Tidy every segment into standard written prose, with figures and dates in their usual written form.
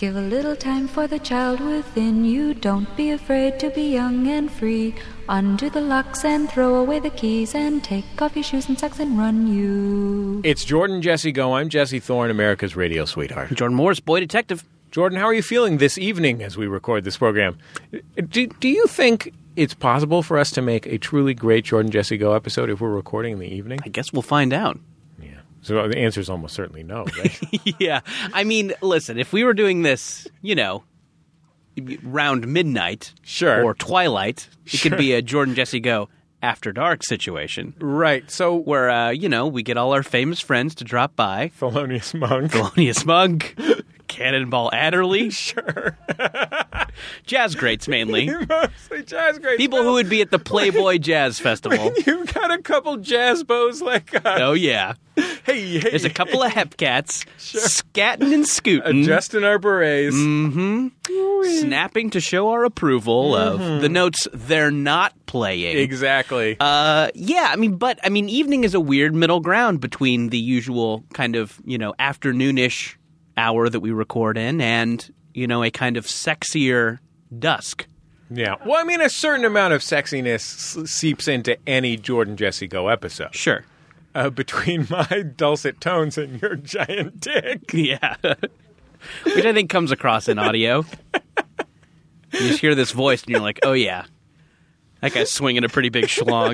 Give a little time for the child within you. Don't be afraid to be young and free. Undo the locks and throw away the keys and take off your shoes and socks and run you. It's Jordan Jesse Go. I'm Jesse Thorne, America's radio sweetheart. Jordan Morris, boy detective. Jordan, how are you feeling this evening as we record this program? Do you think it's possible for us to make a truly great Jordan Jesse Go episode if we're recording in the evening? I guess we'll find out. So the answer is almost certainly no, right? Yeah. I mean, listen, if we were doing this, round midnight Sure. or twilight, it could be a Jordan Jesse Go after dark situation. Right. So Where, we get all our famous friends to drop by. Thelonious Monk. Thelonious Monk, Cannonball Adderley, Sure. jazz greats mainly. Mostly jazz greats. People who would be at the Playboy Jazz Festival. You've got a couple jazz bows like us. Oh, yeah. Hey. There's a couple of hepcats scatting and scooting. Adjusting our berets. Snapping to show our approval of the notes they're not playing. Exactly. Evening is a weird middle ground between the usual kind of, afternoonish hour that we record in and, a kind of sexier dusk. Yeah. Well, I mean, a certain amount of sexiness seeps into any Jordan Jesse Go episode. Sure. Between my dulcet tones and your giant dick. Yeah. Which I think comes across in audio. You just hear this voice and you're like, oh, yeah. That guy's swinging a pretty big schlong.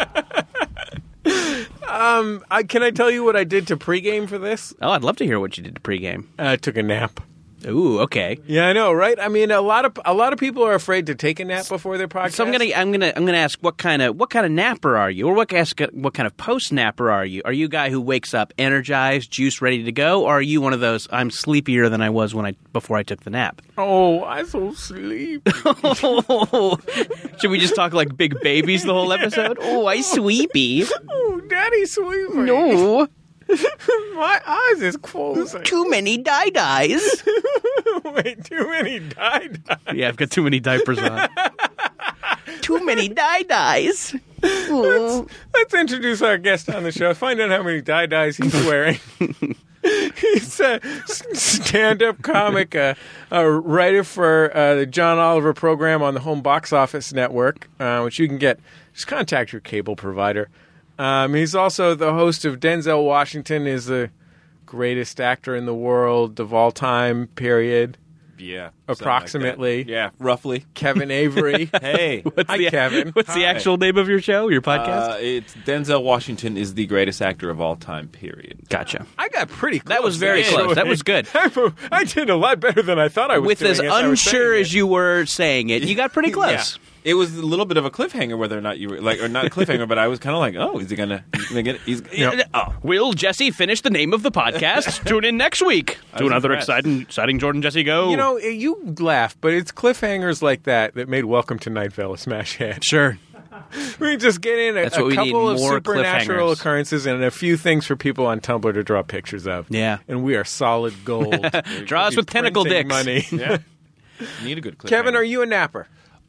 Can I tell you what I did to pregame for this? Oh, I'd love to hear what you did to pregame. I took a nap. Ooh, okay. Yeah, I know, right? I mean, a lot of people are afraid to take a nap before their podcast. So I'm gonna ask what kind of napper are you, or what kind of post napper are you? Are you a guy who wakes up energized, juice ready to go, or are you one of those I'm sleepier than I was before I took the nap? Oh, I'm so sleepy. Should we just talk like big babies the whole episode? Oh, I sleepy. Oh, daddy sleepy. No. My eyes is closing. Too many die-dyes. Wait, too many die-dyes. Yeah, I've got too many diapers on. Too many die-dyes. Let's introduce our guest on the show. Find out how many die-dyes he's wearing. He's a stand-up comic, a writer for the John Oliver program on the Home Box Office Network, which you can get. Just contact your cable provider. He's also the host of Denzel Washington is the greatest actor in the world of all time, period. Yeah. Approximately. Like yeah, roughly. Kevin Avery. Hey. Hi, Kevin. What's the actual name of your show, your podcast? It's Denzel Washington is the greatest actor of all time, period. Gotcha. I got pretty close. That was very close. That was good. I did a lot better than I thought I was With doing. as unsure as you were saying it, you got pretty close. Yeah. It was a little bit of a cliffhanger, whether or not you were or not a cliffhanger, but I was kind of like, oh, is he gonna get it? Will Jesse finish the name of the podcast? Tune in next week to another exciting Jordan Jesse Go. You laugh, but it's cliffhangers like that made Welcome to Night Vale a smash hit. Sure. We just get in a couple of more supernatural occurrences and a few things for people on Tumblr to draw pictures of. Yeah. And we are solid gold. Draw us with tentacle dicks. Money. Yeah. Need a good cliffhanger. Kevin, are you a napper?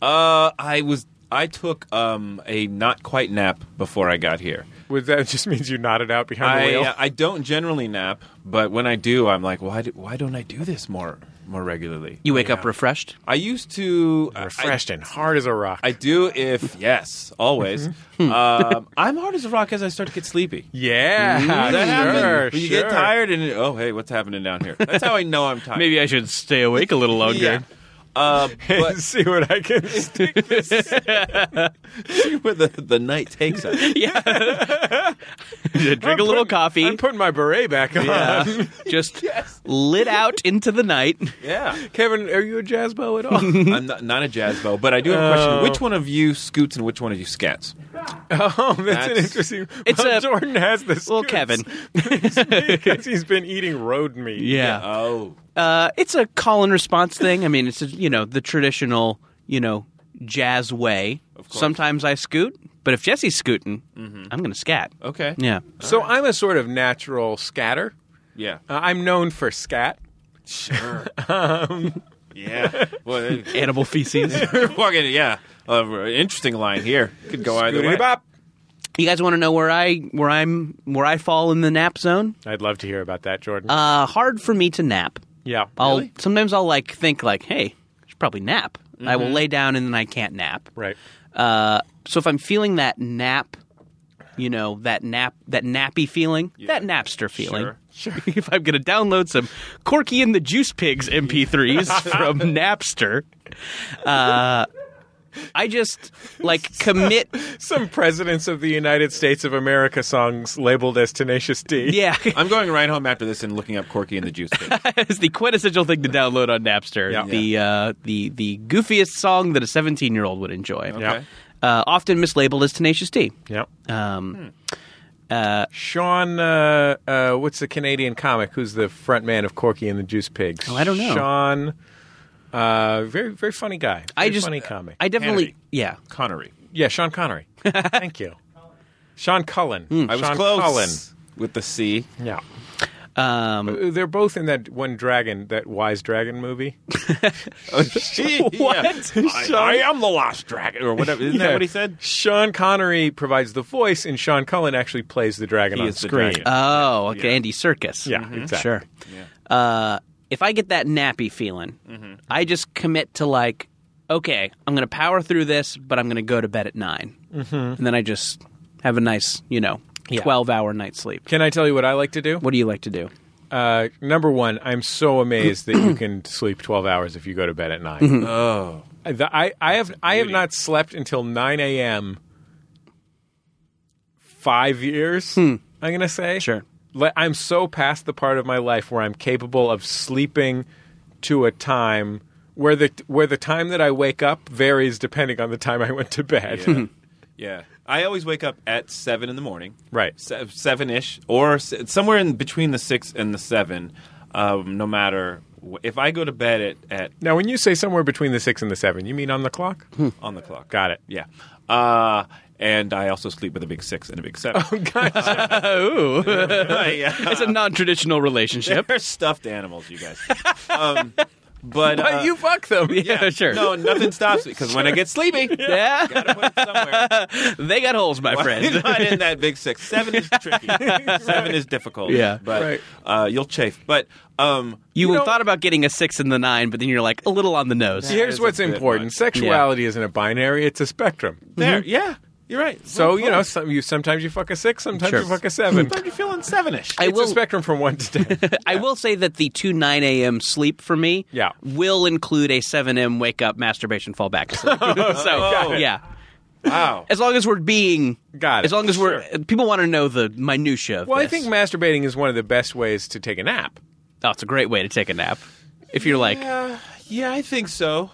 I took a not quite nap before I got here. That just means you nodded out behind the wheel? I don't generally nap, but when I do, I'm like, why don't I do this more regularly? You wake up refreshed? I used to refreshed and hard as a rock. I do yes, always. I'm hard as a rock as I start to get sleepy. Yeah, that happens. Sure. You get tired and hey, what's happening down here? That's how I know I'm tired. Maybe I should stay awake a little longer. Yeah. But see what I can stick this. See where the night takes us. Yeah. Drink a little coffee. I'm putting my beret back on. Yeah. Just lit out into the night. Yeah. Kevin, are you a jazz bow at all? I'm not a jazz bow, but I do have a question. Which one of you scoots and which one of you scats? Oh, that's an interesting... Jordan has this. Well, Kevin. Because he's been eating road meat. Yeah. Oh. It's a call and response thing. I mean, it's the traditional, jazz way. Of course. Sometimes I scoot, but if Jesse's scooting, I'm going to scat. Okay. Yeah. So I'm a sort of natural scatter. Yeah. I'm known for scat. Sure. Yeah. Well, animal feces. Yeah. Interesting line here. Could go either way. Bop. You guys want to know where I fall in the nap zone? I'd love to hear about that, Jordan. Hard for me to nap. Yeah. Sometimes I'll like think like, hey, I should probably nap. I will lay down and then I can't nap. Right. So if I'm feeling that nap, that nappy feeling, that Napster feeling. Sure. If I'm going to download some Corky and the Juice Pigs MP3s from Napster, I just like commit. Some presidents of the United States of America songs labeled as Tenacious D. Yeah. I'm going right home after this and looking up Corky and the Juice Pigs. It's the quintessential thing to download on Napster. Yeah. The goofiest song that a 17-year-old would enjoy. Okay. Often mislabeled as Tenacious D. Yep. Uh, Sean, what's the Canadian comic who's the front man of Corky and the Juice Pigs? Oh, I don't know. Sean, very, very funny guy. Funny comic. I definitely, Hannity. yeah. Connery. Yeah, Sean Connery. Thank you. Sean Cullen. I was Sean close Cullen. with the C. Yeah. They're both in that one dragon, that Wise Dragon movie. What? I am the last dragon, or whatever. Isn't that what he said? Sean Connery provides the voice, and Sean Cullen actually plays the dragon He on is the screen. dragon. Oh, okay. Yeah. Andy Serkis. Yeah, exactly. Sure. Yeah. If I get that nappy feeling, I just commit to like, okay, I'm going to power through this, but I'm going to go to bed at 9. And then I just have a nice, 12-hour night's sleep. Can I tell you what I like to do? What do you like to do? Number one, I'm so amazed that you can sleep 12 hours if you go to bed at 9. Oh. I have not slept until 9 a.m. 5 years, I'm going to say. Sure. I'm so past the part of my life where I'm capable of sleeping to a time where the time that I wake up varies depending on the time I went to bed. Yeah. Yeah. I always wake up at 7 in the morning. Right. 7-ish, or somewhere in between the 6 and the 7, no matter. If I go to bed at Now, when you say somewhere between the 6 and the 7, you mean on the clock? on the clock. Got it. Yeah. And I also sleep with a big 6 and a big 7. Oh, gotcha. Ooh. Yeah. It's a non-traditional relationship. They're stuffed animals, you guys. But But you fuck them. Yeah, sure. No, nothing stops me because when I get sleepy, Yeah. gotta put it somewhere. They got holes, my friend. Not in that big 6. 7 is tricky. 7 is difficult. Yeah. but Right. you'll chafe. But You know- thought about getting a 6 and the 9, but then you're like a little on the nose. Here's is what's a bit important. much. Sexuality isn't a binary, it's a spectrum. there, yeah, you're right. So, Well, sometimes you fuck a 6, sometimes Sure. you fuck a 7. sometimes you're feeling 7-ish. It's a spectrum from 1 to 10. I will say that the 2 9 a.m. sleep for me Yeah. will include a 7 a.m. wake up, masturbation, fall back asleep. So, yeah. Wow. As long as we're being... Got it. As long as we're... People want to know the minutia of Well, I this. think masturbating is one of the best ways to take a nap. Oh, it's a great way to take a nap. If you're like... Yeah, I think so.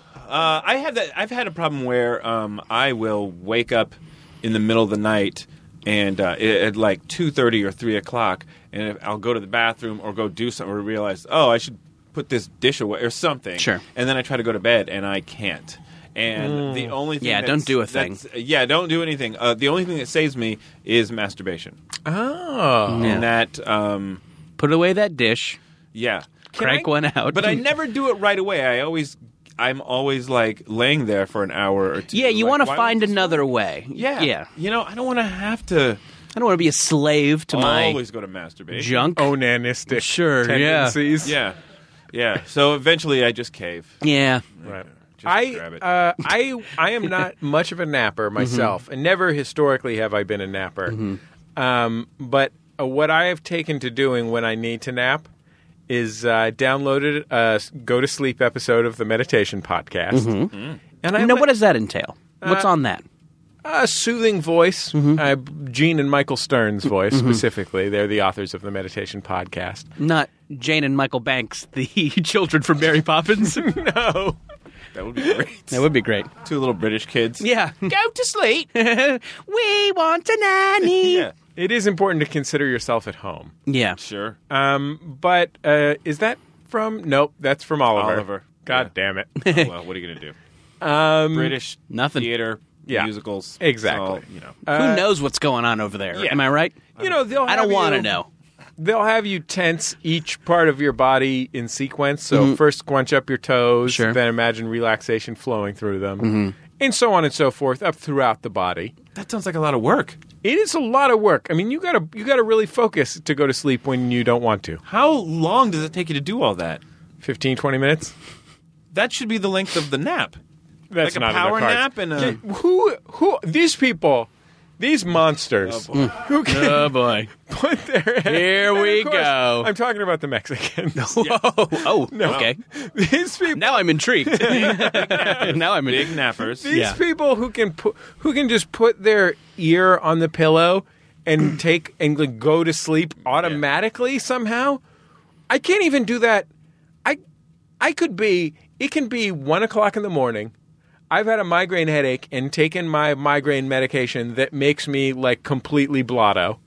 I've had a problem where I will wake up in the middle of the night and at like 2:30 or 3 o'clock, and I'll go to the bathroom or go do something or realize, oh, I should put this dish away or something. Sure. And then I try to go to bed and I can't. And the only thing Yeah, don't do a thing. Yeah, don't do anything. The only thing that saves me is masturbation. Oh. Yeah. And that, Put away that dish. yeah. Crank one out. But I never do it right away. I'm always like laying there for an hour or two. Yeah, you like, want to why find won't this another work? way. Yeah. Yeah. You know, I don't want to have to I don't want to be a slave to my always go to masturbation. junk. Onanistic Sure, tendencies. Yeah. Yeah. So eventually I just cave. Yeah. Right. Just grab it. I am not much of a napper myself, and never historically have I been a napper. But what I have taken to doing when I need to nap is downloaded a go to sleep episode of the meditation podcast, and I Now, what does that entail? What's on that? a soothing voice, Gene and Michael Stern's voice specifically. They're the authors of the meditation podcast. Not Jane and Michael Banks, the children from Mary Poppins. No. That would be great. That would be great. Two little British kids. Yeah. Go to sleep. We want a nanny. Yeah. It is important to consider yourself at home. Yeah. Sure. But is that from? Nope, that's from Oliver. Oliver. God Yeah. damn it. Oh, well, what are you going to do? British Nothing. theater, Yeah. musicals. Exactly. It's all, Who knows what's going on over there? yeah. Am I right? You know, I don't want to know. They'll have you tense each part of your body in sequence. So first scrunch up your toes, Sure. then imagine relaxation flowing through them, and so on and so forth up throughout the body. that sounds like a lot of work. It is a lot of work. I mean, you gotta really focus to go to sleep when you don't want to. How long does it take you to do all that? 15, 20 minutes. That should be the length of the nap. That's like not a power in the nap cards. and a... Who these people, these monsters who can Oh boy. put their Here And we of course, go. I'm talking about the Mexicans. Oh, No. okay. These people, Now I'm intrigued. Now I'm Big intrigued. nappers. these people who can just put their ear on the pillow and take and like, go to sleep automatically somehow. I can't even do that. I could be. It can be 1:00 in the morning. I've had a migraine headache and taken my migraine medication that makes me like completely blotto.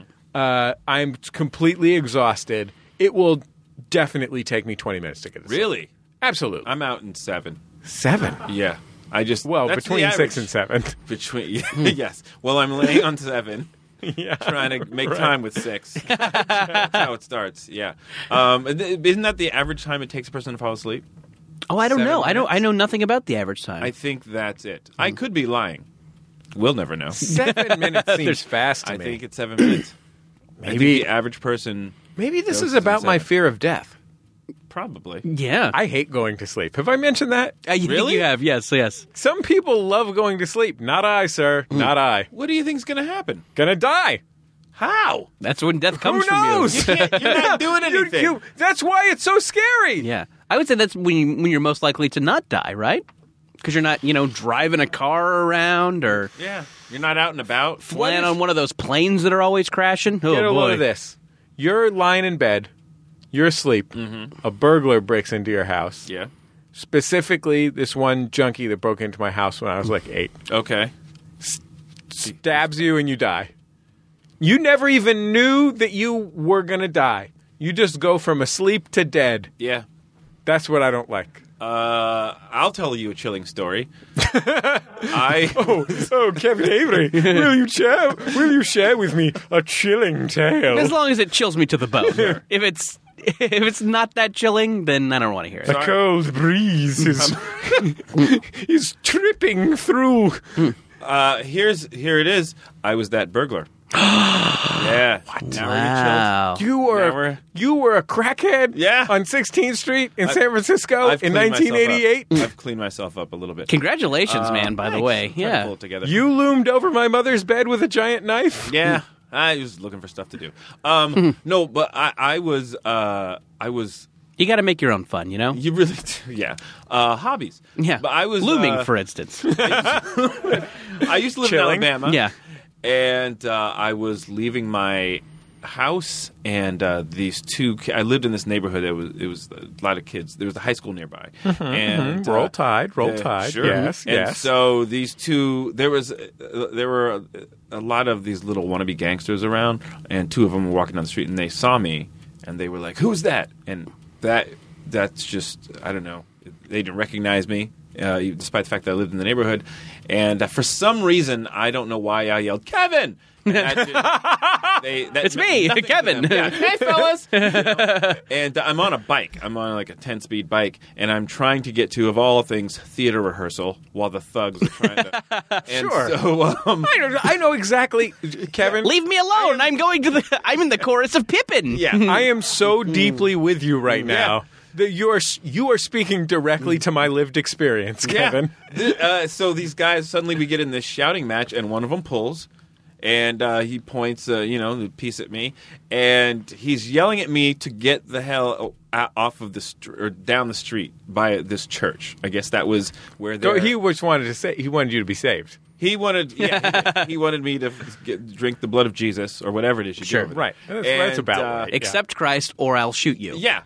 I'm completely exhausted. It will definitely take me 20 minutes to get to sleep. Really? Absolutely. I'm out in 7. 7. Yeah. I just... Well, that's the between average. 6 and 7. Between... yes. Well, I'm laying on 7. Yeah. Trying to make time with 6. That's how it starts. Yeah. Isn't that the average time it takes a person to fall asleep? Oh, I don't 7 know. minutes? I know nothing about the average time. I think that's it. I could be lying. We'll never know. 7 minutes seems fast to I me. think it's 7 minutes. I think Maybe- the average person Maybe this goes is about to my 7. fear of death. Probably. yeah. I hate going to sleep. Have I mentioned that? You think Really? you have? Yes. Yes. Some people love going to sleep. Not I, sir. Not I. What do you think's going to happen? Gonna die. How? That's when death comes Who from you. knows? You're not doing anything. That's why it's so scary. Yeah, I would say that's when you're most likely to not die, right? Because you're not, driving a car around or Yeah. You're not out and about. flying on one of those planes that are always crashing. Oh Get a boy! load of this. You're lying in bed. You're asleep. A burglar breaks into your house. Yeah. Specifically, this one junkie that broke into my house when I was like 8. Okay. Stabs you and you die. You never even knew that you were going to die. You just go from asleep to dead. Yeah. That's what I don't like. I'll tell you a chilling story. Oh, Kevin Avery, will you share with me a chilling tale? As long as it chills me to the bone. If it's not that chilling, then I don't want to hear it. A cold breeze is tripping through. Here it is. I was that burglar. Yeah. What? Now Wow. You were a crackhead Yeah. on 16th Street in San Francisco I've in cleaned myself 1988. up. I've cleaned myself up a little bit. Congratulations, man, by the Thanks. way. I'm trying to Yeah. pull it together. You loomed over my mother's bed with a giant knife? Yeah. I was looking for stuff to do. No, but I was. You got to make your own fun, You really do. Yeah. Hobbies. Yeah. But I was looming, for instance. I used to live Chilling. in Alabama. Yeah. And I was leaving my house, and these two. I lived in this neighborhood. It was a lot of kids. There was a high school nearby. And Roll Tide, roll yeah, Tide. Sure. Yes, and yes. so these two, there were a lot of these little wannabe gangsters around, and two of them were walking down the street, and they saw me, and they were like, "Who's that?" And that's just, I don't know. They didn't recognize me, despite the fact that I lived in the neighborhood. And for some reason, I don't know why I yelled, "Kevin!" And that It's meant me, nothing to Kevin. them. Yeah. Hey, fellas! And I'm on a bike. I'm on like a 10-speed bike, and I'm trying to get to, of all things, theater rehearsal while the thugs are trying to. And Sure. So, I know exactly, Kevin. Leave me alone. I'm in the chorus of Pippin. yeah. I am so deeply with you right now that you are speaking directly to my lived experience, Kevin. Yeah. So these guys, suddenly we get in this shouting match, and one of them pulls, and he points, the piece at me, and he's yelling at me to get the hell off of or down the street by this church. I guess that was where they. So he wanted you to be saved. He wanted me to drink the blood of Jesus or whatever it is you Sure, do. right. That's about right. Accept Christ or I'll shoot you. Yeah,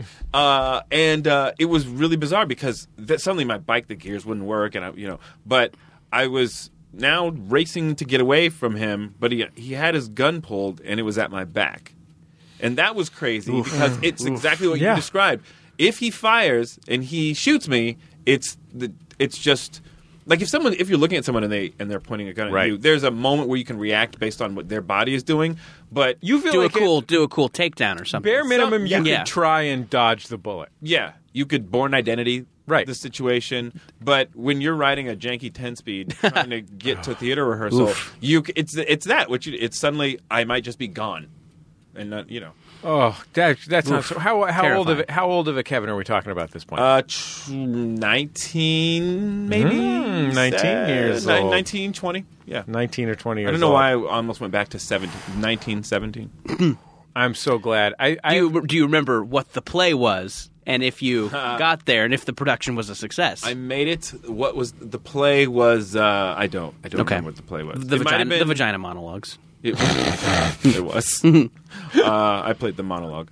and it was really bizarre because suddenly my bike, the gears wouldn't work, and but I was now racing to get away from him, but he had his gun pulled and it was at my back, and that was crazy because it's exactly what Yeah. you described. If he fires and he shoots me, it's just. Like if you're looking at someone and they're pointing a gun at Right. you, there's a moment where you can react based on what their body is doing. But You feel Do like a cool takedown or something. bare minimum, you Yeah. could try and dodge the bullet. yeah, you could Born Identity Right. the situation. But when you're riding a janky 10-speed trying to get to theater rehearsal, it's that. It's suddenly I might just be gone, and not. Oh, that's not so. How Terrifying. old of a Kevin are we talking about at this point? 19 maybe. 19 years old. 19, 20. Yeah. 19 or 20 years old. I don't know why I almost went back to 19, 17. I'm so glad. Do you remember what the play was, and if you got there, and if the production was a success? I made it. What was the play? Was I don't remember what the play was. The vagina monologues. It was. I played the monologue.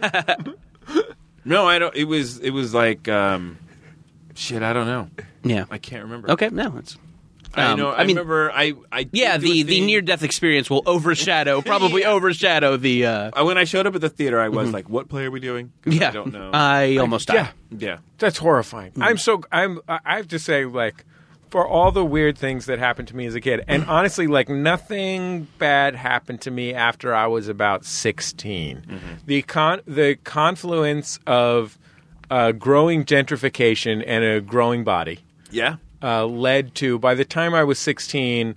No, I don't. It was like shit. I don't know. Yeah, I can't remember. Okay, no, it's. I know. I remember. I yeah. did do a The thing. near death experience will overshadow overshadow the. When I showed up at the theater, I was like, "What play are we doing?" 'Cause Yeah, I don't know. I almost died. Yeah. That's horrifying. I have to say, like, for all the weird things that happened to me as a kid, and honestly, like, nothing bad happened to me after I was about 16. The confluence of growing gentrification and a growing body Yeah. led to, by the time I was 16,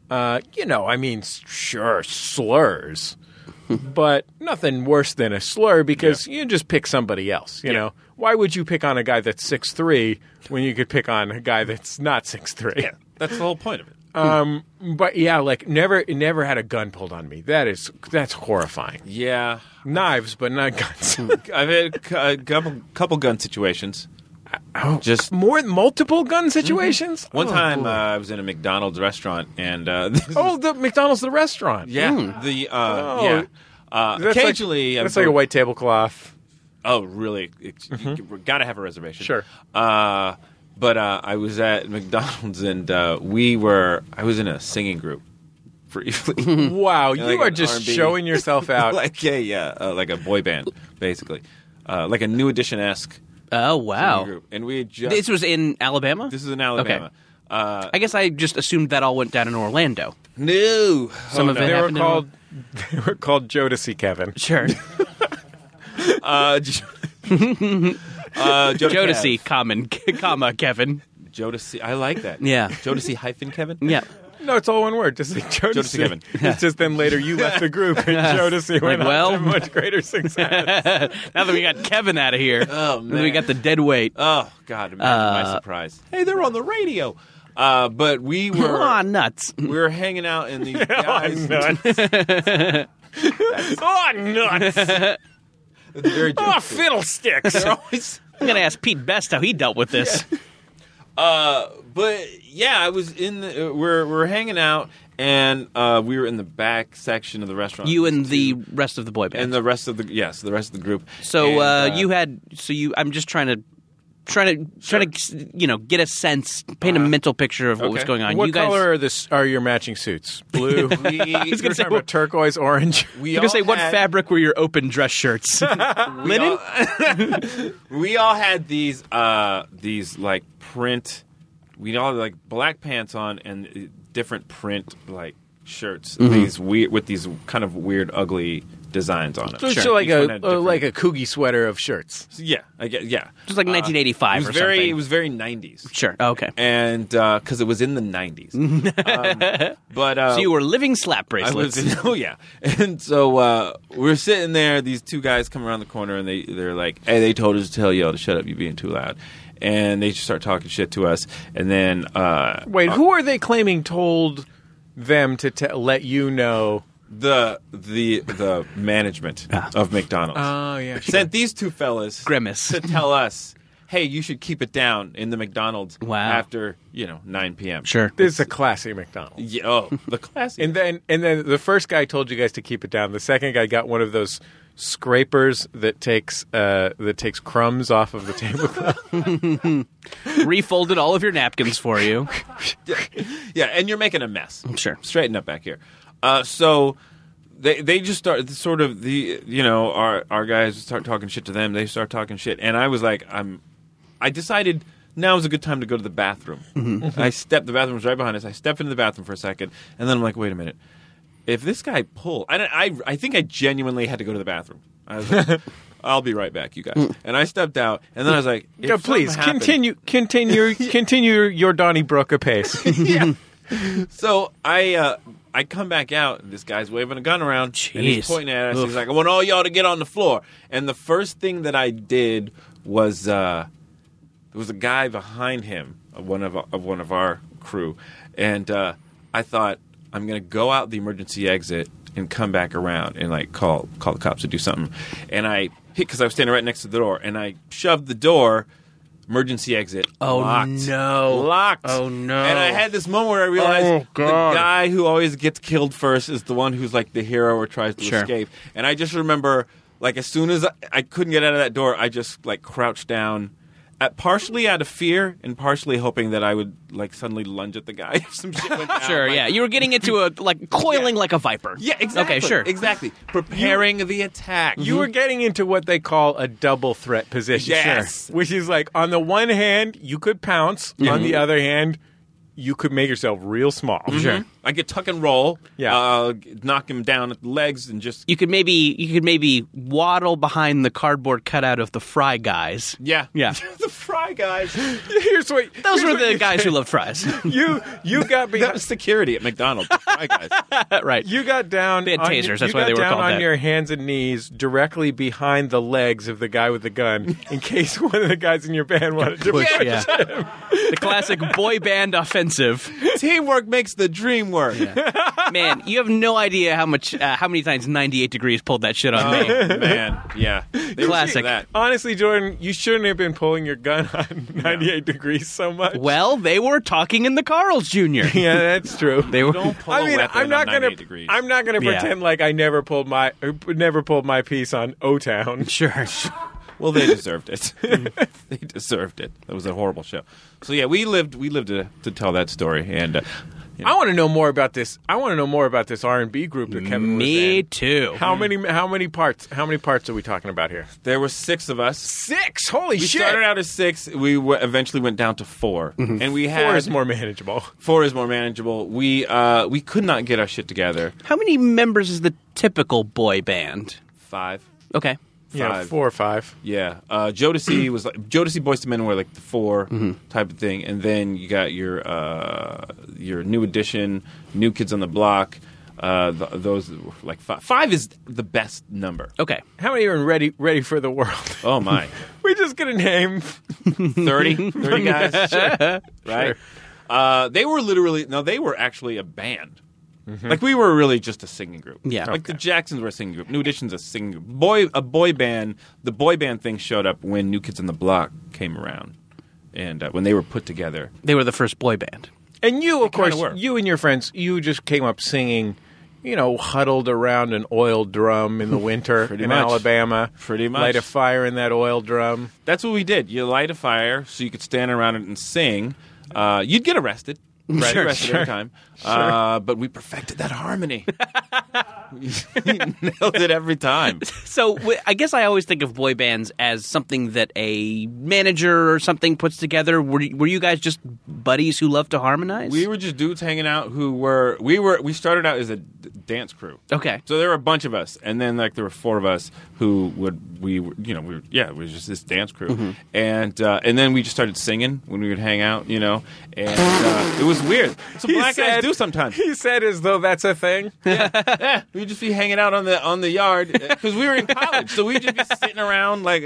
sure, slurs. But nothing worse than a slur because you just pick somebody else, you know. Why would you pick on a guy that's 6'3" when you could pick on a guy that's not 6'3"? Yeah. That's the whole point of it. But yeah, like never had a gun pulled on me. That's horrifying. Yeah. Knives, but not guns. I've had a couple gun situations. Just multiple gun situations? one Oh, time boy. I was in a McDonald's restaurant and the McDonald's, the restaurant. occasionally That's like a white tablecloth. Oh, really? You gotta have a reservation. Sure. But I was at McDonald's and I was in a singing group briefly. Wow, Like you are an just R&B. showing yourself out. like a boy band, basically, like a New Edition-esque Oh singing wow! group. And we just This was in Alabama. this is in Alabama. I guess I just assumed that all went down in Orlando. No, Some of it They were happened in called Jodeci, Kevin. Sure, Jodeci, comma Kevin. Jodeci. I like that. Yeah. Jodeci hyphen Kevin. Yeah. No, it's all one word. Just like Jodeci. Jodeci, Kevin. It's just then later you left the group and Jodeci went well. on to much greater success. Now that we got Kevin out of here, Oh, and then we man. got the dead weight. Oh God! Imagine my surprise. Hey, they're on the radio. But we were Aw, nuts. we were hanging out in these Oh, guys. nuts. Oh, nuts. It's very Oh, joke. fiddlesticks. They're always- I'm gonna ask Pete Best how he dealt with this. But yeah, I was in the. We're hanging out, and we were in the back section of the restaurant. You and the rest of the boy band. and the rest of the rest of the group. So And, I'm just trying to get a sense, paint a mental picture of what was okay. going on. What you guys, color are your matching suits? Blue? we, I was going to say about turquoise, orange. we I'm gonna say, all what had- fabric were your open dress shirts? Linen? We all had these like print. We all had like black pants on and different print like shirts. These weird with these kind of weird ugly designs on it. So it's Sure. like Each one had different- like a Coogie sweater of shirts. Yeah, I get yeah. Just like 1985 It or was very something. it was very 90s. Sure. Oh, okay. And because it was in the 90s. But So you were living slap I bracelets. was oh yeah. And so we're sitting there, these two guys come around the corner and they're like, "Hey, they told us to tell y'all to shut up, you being too loud." And they just start talking shit to us. And then Wait, who are they claiming told them to let you know? the management of McDonald's Oh, yeah. sent these two fellas Grimace. to tell us, "Hey, you should keep it down in the McDonald's Wow. after 9 p.m." Sure. This is a classy McDonald's. Yeah, oh, the classic. And then the first guy told you guys to keep it down. The second guy got one of those scrapers that takes crumbs off of the tablecloth. Refolded all of your napkins for you. Yeah, and you're making a mess. Sure. Straighten up back here. So they just start sort of our guys start talking shit to them. They start talking shit, and I was like, I decided now is a good time to go to the bathroom. The bathroom was right behind us. I step into the bathroom for a second, and then I'm like, wait a minute. If this guy pulled, I think I genuinely had to go to the bathroom. I was like, I'll be right back, you guys. And I stepped out, and then I was like, if Yeah, please something happened- continue your Donnybrook pace. Yeah. So I come back out, and this guy's waving a gun around, and he's Jeez. pointing at us. Oof. He's like, "I want all y'all to get on the floor." And the first thing that I did was there was a guy behind him, one of our crew, and I thought, I'm gonna go out the emergency exit and come back around and like call the cops to do something. And I because I was standing right next to the door, and I shoved the door. Emergency exit. Oh, locked. no. Locked. Oh, no. And I had this moment where I realized Oh, God. the guy who always gets killed first is the one who's like the hero or tries to Sure. escape. And I just remember, like, as soon as I couldn't get out of that door, I just like crouched down, partially out of fear and partially hoping that I would like suddenly lunge at the guy if some shit went down. Sure, Like, yeah. You were getting into a, like, coiling like a viper. Yeah, exactly. Okay, sure. Exactly. Preparing the attack. You were getting into what they call a double threat position. Yes. Which is like, on the one hand, you could pounce. On the other hand, you could make yourself real small. Sure. I could tuck and roll. Yeah. Knock him down at the legs and just. You could maybe waddle behind the cardboard cutout of the Fry Guys. Yeah. Yeah. The Fry Guys. Here's what Those here's were what the you guys did. who loved fries. You got That behind. was security at McDonald's. The Fry Guys. Right. You got down. They had on- tasers, that's you why they got were down called on that. your hands and knees, directly behind the legs of the guy with the gun, in case one of the guys in your band wanted to push. Yeah. The classic boy band offensive. Teamwork makes the dream work. Man, you have no idea how many times 98 Degrees pulled that shit on me. Oh, man. Yeah. They were Classic. seeing that. Honestly, Jordan, you shouldn't have been pulling your gun on 98 degrees so much. Well, they were talking in the Carls Jr. Yeah, that's true. They were. Don't pull I a mean, weapon I'm not on gonna. 98 degrees. I'm not gonna Yeah. pretend like I never pulled my piece on O Town. Sure. Well, they deserved it. They deserved it. That was a horrible show. So yeah, we lived to tell that story, and I want to know more about this. I want to know more about this R&B group that Kevin was Me in. too. How many parts? How many parts are we talking about here? there were 6 of us. 6. Holy We shit! started out as 6. We eventually went down to 4, and we had 4 is more manageable. 4 is more manageable. We could not get our shit together. How many members is the typical boy band? 5. Okay. Yeah, 5. 4 or 5. Yeah, Jodeci was like Jodeci, Boyz II Men were like the 4 type of thing, and then you got your New Edition, New Kids on the Block. Those were like 5. 5 is the best number. Okay. How many are in Ready for the World? Oh my, We're just gonna name. 30 guys, right? Sure. They were literally they were actually a band. Like we were really just a singing group. Yeah. like the Jacksons were a singing group. New Edition's a singing group. A boy band. The boy band thing showed up when New Kids on the Block came around, and when they were put together. They were the first boy band. And you, of course, kinda were. you and your friends, you just came up singing, huddled around an oil drum in the winter Pretty in much. Alabama. Pretty much. Light a fire in that oil drum. That's what we did. You light a fire so you could stand around it and sing. You'd get arrested. Right, Sure, arrested every time. But we perfected that harmony. We nailed it every time. So I guess I always think of boy bands as something that a manager or something puts together. Were you guys just buddies who love to harmonize? We were just dudes hanging out we started out as a dance crew. Okay. So there were a bunch of us, and then like there were 4 of us who we were just this dance crew, and then we just started singing when we would hang out, and it was weird. So black guys do sometimes. He said as though that's a thing. Yeah, we'd just be hanging out on the yard because we were in college, so we'd just be sitting around like,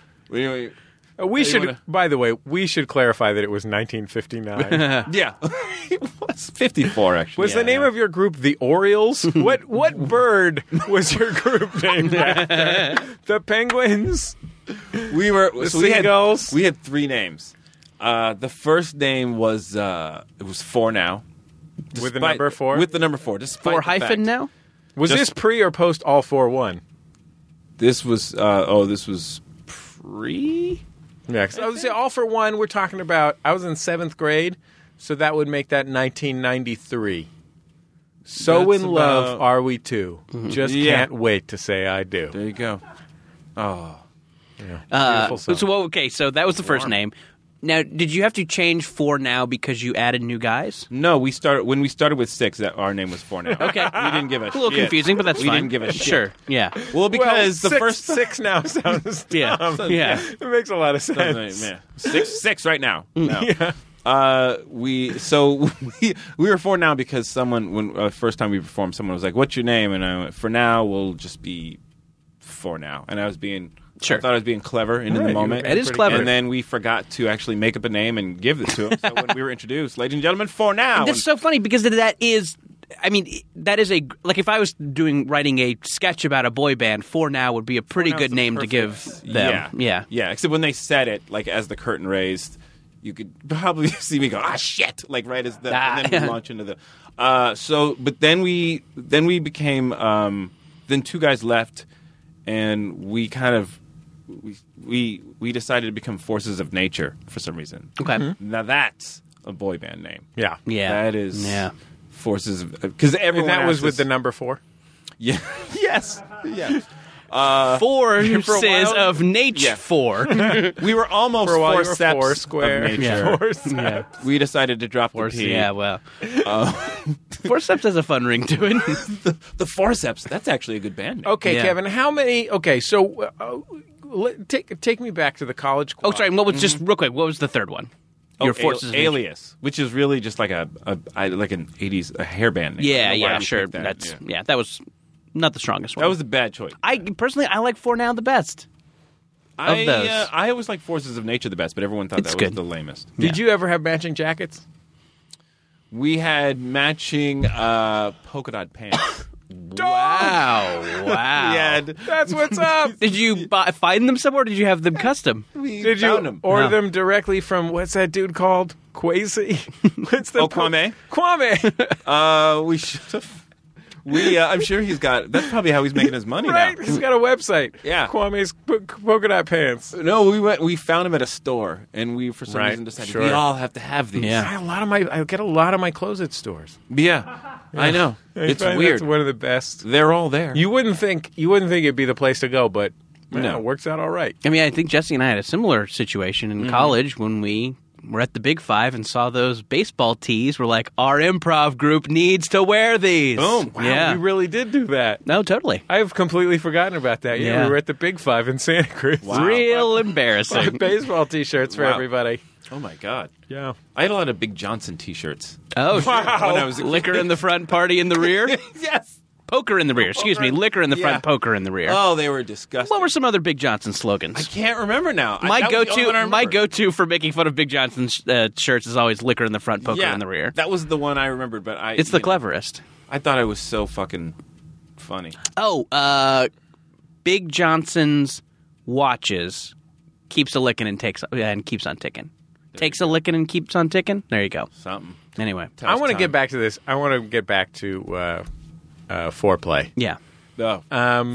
We should, wanna- by the way, we should clarify that it was 1959. yeah, it was 54 actually. Was the name of your group the Orioles? What bird was your group named after? The Penguins? we were Seagulls? We had 3 names. The first name was it was 4 Now. With the number 4? With the number 4. Despite 4 the fact- hyphen now? Was just- this pre or post All 4-1? This was this was pre. Yeah, 'cause I would say All for One, we're talking about, I was in 7th grade, so that would make that 1993. So That's in love about- are we two. Just Yeah. can't wait to say I do. There you go. Oh, Beautiful song. So that was the first name. Now, did you have to change 4 Now because you added new guys? no! When we started with 6, that our name was 4 Now. Okay. we didn't give a A little shit. confusing, but that's we fine. didn't give a shit. Sure. Yeah. Well, because the Well, first six now sounds Yeah. dumb. Yeah. It makes a lot of sense. Yeah. 6 right now. No. Yeah. we were For Now because someone when first time we performed, someone was like, "What's your name?" And I went, "For now, we'll just be For Now." And I was being Sure. I thought I was being clever in the moment. It is clever. And then we forgot to actually make up a name and give it to him. So when we were introduced, ladies and gentlemen, For Now. That's so funny because that is. I mean, that is like if I was writing a sketch about a boy band, For Now would be a pretty Now's good the name to perfect- give them. Yeah. Except when they said it, like as the curtain raised, you could probably see me go, "Ah, shit!" Like right as the, and then we launch into the. But then we became. Then two guys left, and we kind of we decided to become Forces of Nature for some reason. Okay. Now that's a boy band name. Yeah. Yeah. That is. Yeah. Forces of because everyone And that was asked with us- the number 4? yeah yes yeah. Forces while- of Nature. Yeah. 4. We were almost For a while you were forceps Foursquare. of nature. Yeah. Forceps. We decided to drop the P. Yeah, well. Forceps has a fun ring to it. The Forceps. That's actually a good band name. Okay, Yeah. Kevin, how many... Okay, so take me back to the college Oh, quad. sorry. What was just real quick? What was the third one? Your Forces of Nature. Alias, which is really just like like an 80s a hair band name. I Yeah, don't know why yeah, we sure. picked that. That's Yeah. that was not the strongest one. That was a bad choice. I personally like For Now the best. Of those. I always like Forces of Nature the best, but everyone thought It's that good. was the lamest. Did you ever have matching jackets? We had matching polka dot pants. Wow! Wow! We had. That's what's up. Did you find them somewhere? Or did you have them custom? We Did you found them. order No. them directly from, what's that dude called? Quasi? What's the Kwame? Kwame. We should have. I'm sure he's got. That's probably how he's making his money Right? now. He's got a website. Yeah. Kwame's polka dot pants. No, we found him at a store, and we for some Right, reason decided sure. we all have to have these. Yeah. I get a lot of my clothes at stores. Yeah. I know. It's I find weird. That's one of the best. They're all there. You wouldn't think it'd be the place to go, but No. it works out all right. I mean, I think Jesse and I had a similar situation in college when we were at the Big Five and saw those baseball tees. We're like, our improv group needs to wear these. Boom. Wow, Yeah. we really did do that. No, totally. I've completely forgotten about that. Yeah, Yeah. we were at the Big Five in Santa Cruz. Wow. Real embarrassing. Baseball T-shirts for Wow. everybody. Oh my god. Yeah. I had a lot of Big Johnson T-shirts. Oh, sure. When I was a kid. Liquor in the front, party in the rear. Yes. Poker in the rear. Excuse me. Liquor in the Yeah. front, poker in the rear. Oh, they were disgusting. What were some other Big Johnson slogans? I can't remember now. my That was the only one I my remember. go-to for making fun of Big Johnson shirts is always liquor in the front, poker Yeah, in the rear. That was the one I remembered, but It's the you know, cleverest. I thought it was so fucking funny. Oh, Big Johnson's watches keeps a licking and keeps on ticking. Takes a licking and keeps on ticking. There you go. Something. Anyway, I want to get back to this. I want to get back to foreplay. yeah, Oh.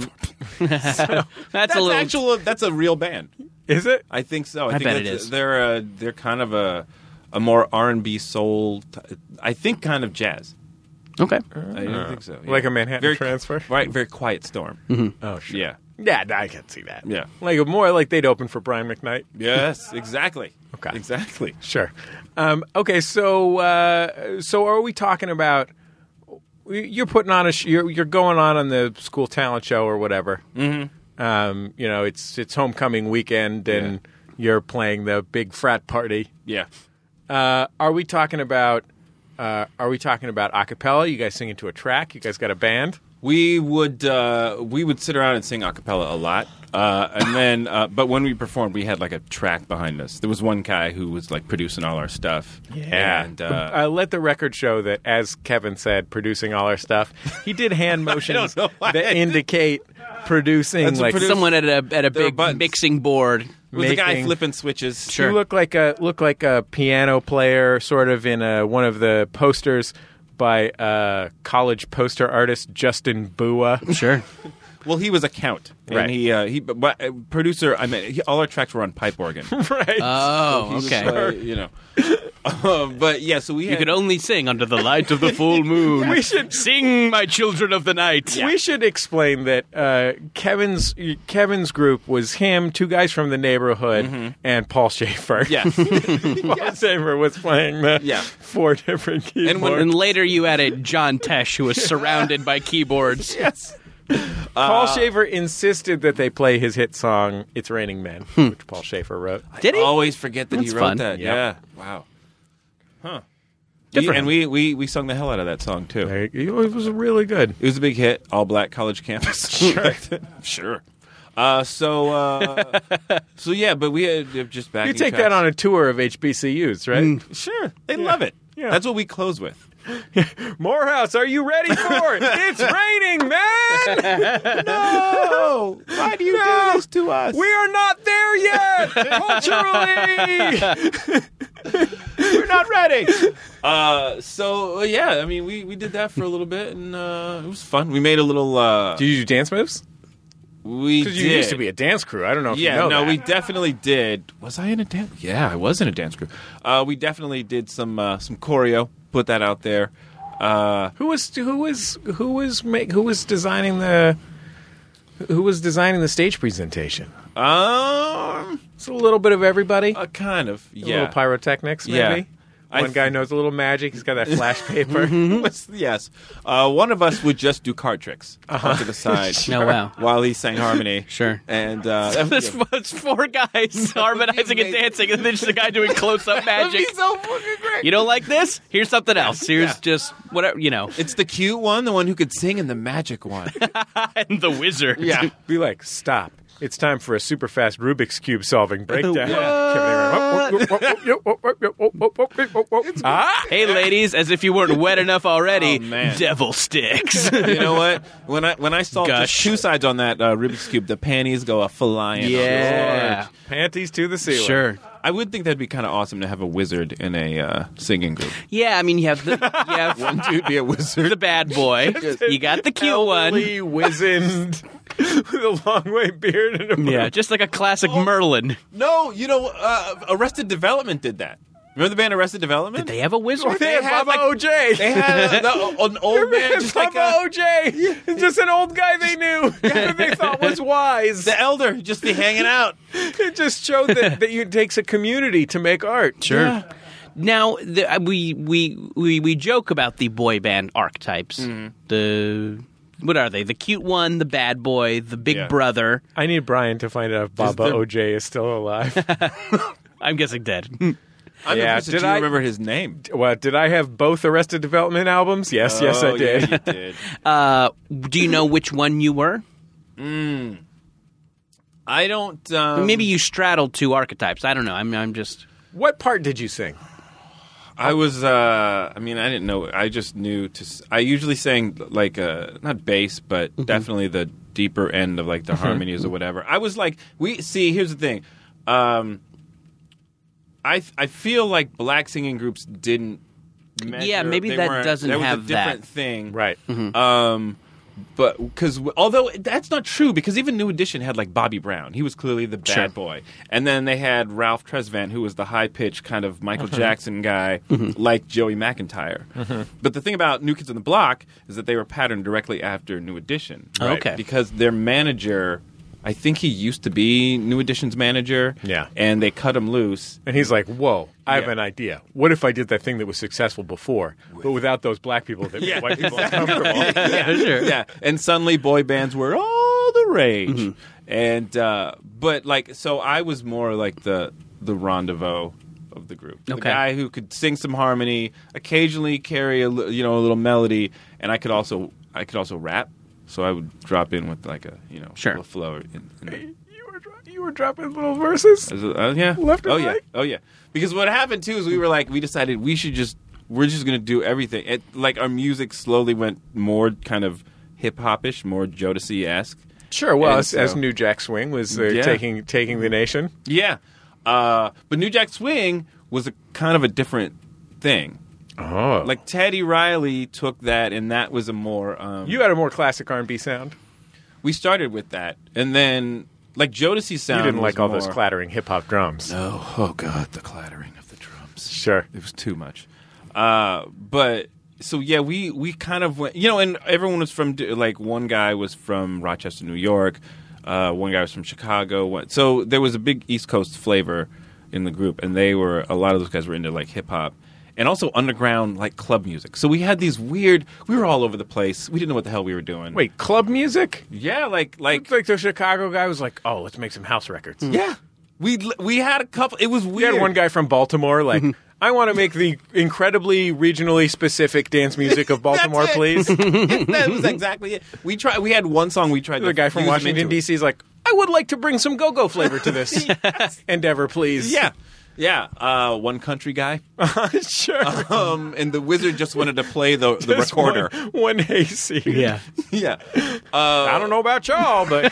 that's a little. That's a real band. Is it? I think so. I think bet it that's- is. They're kind of a more R&B soul. I think kind of jazz. Okay. I think so. yeah. Like a Manhattan Very- Transfer? Right. Very quiet storm. Oh, sure. Yeah. Yeah, I can see that. Yeah. Like more like they'd open for Brian McKnight. Yes. Exactly. Okay. Exactly. Sure. Okay, so are we talking about? You're putting on you're going on the school talent show or whatever. Mm-hmm. It's homecoming weekend and you're playing the big frat party. Yeah. Are we talking about a cappella? You guys singing to a track? You guys got a band? We would sit around and sing a cappella a lot, and then but when we performed, we had like a track behind us. There was one guy who was like producing all our stuff. And let the record show that, as Kevin said, producing all our stuff, he did hand motions know why I that did. indicate producing. That's a Like Someone at a There are big buttons. mixing board. it was a guy making- flipping switches. You look like a piano player, sort of in one of the posters by college poster artist Justin Bua. Sure. Well, he was a count, and Right. but producer. I mean, all our tracks were on pipe organ. Right. Oh, He was, okay. but yeah, so we You had, could only sing under the light of the full moon. We should- sing, my children of the night. We should explain that Kevin's group was him, two guys from the neighborhood, and Paul Schaefer. Yes. Paul Schaefer was playing the Yeah. 4 different keyboards. And later you added John Tesh, who was surrounded by keyboards. yes. Paul Schaefer insisted that they play his hit song "It's Raining Men," which Paul Schaefer wrote. Did he? Always forget that he That's wrote fun. that. Yep. Yeah. Wow. Huh. Good for And him. we sung the hell out of that song too. It was really good. It was a big hit, all black college campus. Sure. So yeah, but we had just back. You take that on a tour of HBCUs, right? Sure, they love it. Yeah. That's what we close with. Morehouse, are you ready for it? It's raining, man! No, why do you do this to us? We are not there yet, culturally! We're not ready. Yeah, I mean, we did that for a little bit, and it was fun. We made a little. Did you do dance moves? We Because you used to be a dance crew. I don't know if you know that. we definitely did. Was I in a dance? Yeah, I was in a dance crew. We definitely did some choreo. Put that out there. Who was designing the stage presentation? It's a little bit of everybody. Kind of. A Yeah. little pyrotechnics, maybe. Yeah. One guy knows a little magic. He's got that flash paper. Yes. One of us would just do card tricks to the side. Oh, wow. While he sang harmony. Sure. And It's four guys harmonizing and dancing, and then just a guy doing close-up magic. so fucking great. You don't like this? Here's something else. Here's just whatever, It's the cute one, the one who could sing, and the magic one. and the wizard. Yeah. Be like, stop. It's time for a super fast Rubik's Cube solving breakdown. Ah! Hey, ladies, as if you weren't wet enough already, Oh, man. devil sticks. You know what? When I saw Gush. just two sides on that Rubik's Cube, the panties go a flying. Yeah. Panties to the ceiling. Sure. I would think that'd be kind of awesome to have a wizard in a singing group. Yeah, I mean, you have One dude be a wizard. the bad boy. You got the cute one. Elderly, wizened, with a long white beard and a Yeah, just like a classic Merlin. No, Arrested Development did that. Remember the band Arrested Development? They have a wizard. They had had, Baba like- OJ. They had an old man, just like Baba OJ. It's just an old guy they knew that they thought was wise. the elder, just be hanging out. It just showed that it takes a community to make art. Sure. Yeah. Now we joke about the boy band archetypes. The what are they? The cute one, the bad boy, the big Yeah. brother. I need Brian to find out if Baba there- OJ is still alive. I'm guessing dead. I'm Yeah, impressed that did you I- remember his name. What, did I have both Arrested Development albums? Yes, yes, I did. Yeah, you did. Do you know which one you were? I don't. Maybe you straddled two archetypes. I don't know. I'm just. What part did you sing? I was. I mean, I didn't know. I just knew to. I usually sang like not bass, but definitely the deeper end of like the harmonies or whatever. I was like, here's the thing. I feel like black singing groups didn't. Measure, Yeah, maybe they that weren't- doesn't that was have a different that. thing, Right. But because although that's not true, because even New Edition had like Bobby Brown, he was clearly the bad Sure. boy, and then they had Ralph Tresvant, who was the high pitched kind of Michael Jackson guy, like Joey McIntyre. But the thing about New Kids on the Block is that they were patterned directly after New Edition, Oh, okay. Because their manager, I think he used to be New Edition's manager, Yeah. and they cut him loose. And he's like, whoa, I have Yeah. an idea. What if I did that thing that was successful before, but without those black people that made white people uncomfortable? Yeah, sure. Yeah, and suddenly boy bands were all the rage. And but like, so I was more like the rendezvous of the group, the Okay. guy who could sing some harmony, occasionally carry a little melody, and I could also rap. So I would drop in with like a Sure. little flow. In the, You were dropping little verses? yeah. Left and oh yeah. right? Oh yeah. Because what happened too is we decided we're just gonna do everything. Like our music slowly went more kind of hip hopish, more Jodeci-esque. Sure, well, And as so- New Jack Swing was Yeah. taking the nation. Yeah. But New Jack Swing was a kind of a different thing. Oh. Like Teddy Riley took that, and that was a more. You had a more classic R&B sound. We started with that, and then like Jodeci sound. You didn't was like all those more- clattering hip-hop drums. Oh God, the clattering of the drums. Sure. It was too much. But so yeah, we kind of went, and everyone was from like one guy was from Rochester, New York. One guy was from Chicago. So there was a big East Coast flavor in the group, and a lot of those guys were into like hip hop. And also underground, like club music. So we had these we were all over the place. We didn't know what the hell we were doing. Wait, club music? Yeah, like It's like the Chicago guy was like, oh, let's make some house records. yeah. We had a couple. It was We weird. had one guy from Baltimore, like, I want to make the incredibly regionally specific dance music of Baltimore, That's it. please. That was exactly it. We had one song we tried. The guy from Washington, D.C. is like, I would like to bring some go-go flavor to this endeavor, please. Yeah. One country guy. Sure. And the wizard just wanted to play the recorder. One hayseed. Yeah. Yeah. I don't know about y'all, but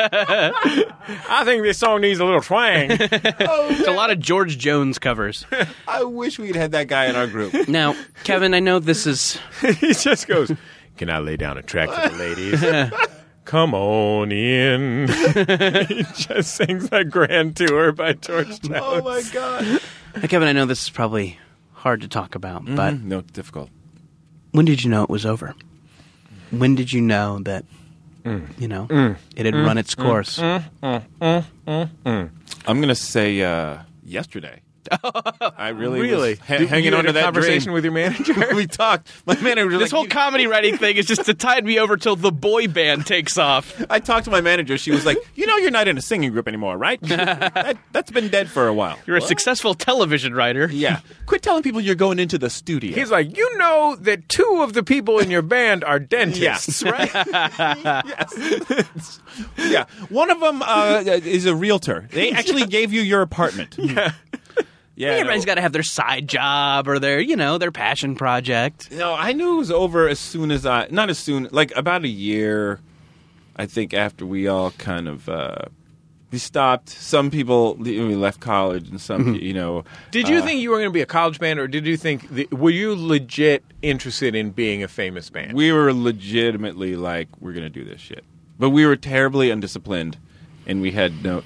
I think this song needs a little twang. It's a lot of George Jones covers. I wish we'd had that guy in our group. Now, Kevin, I know this is... He just goes, can I lay down a track for the ladies? Come on in. He just sings that Grand Tour by George Jones. Oh, my God. Now, Kevin, I know this is probably hard to talk about, but No, it's difficult. when did you know it was over? When did you know that, it had run its course? I'm going to say yesterday. I really was hanging on to that conversation dream. with your manager. We talked. My manager was This like, whole comedy writing thing is just to tide me over till the boy band takes off. I talked to my manager. She was like, you're not in a singing group anymore, right? That's been dead for a while. You're a successful television writer. Yeah. Quit telling people you're going into the studio. He's like, you know that 2 of the people in your band are dentists, right? Yes. Yeah. One of them is a realtor. They actually gave you your apartment. Yeah. Everybody's got to have their side job or their passion project. No, I knew it was over as soon as not as soon, like about a year, I think, after we all kind of, we stopped. Some people, we left college and some, Did you think you were going to be a college band, or did you think, were you legit interested in being a famous band? we were legitimately like, we're going to do this shit. But we were terribly undisciplined and we had no,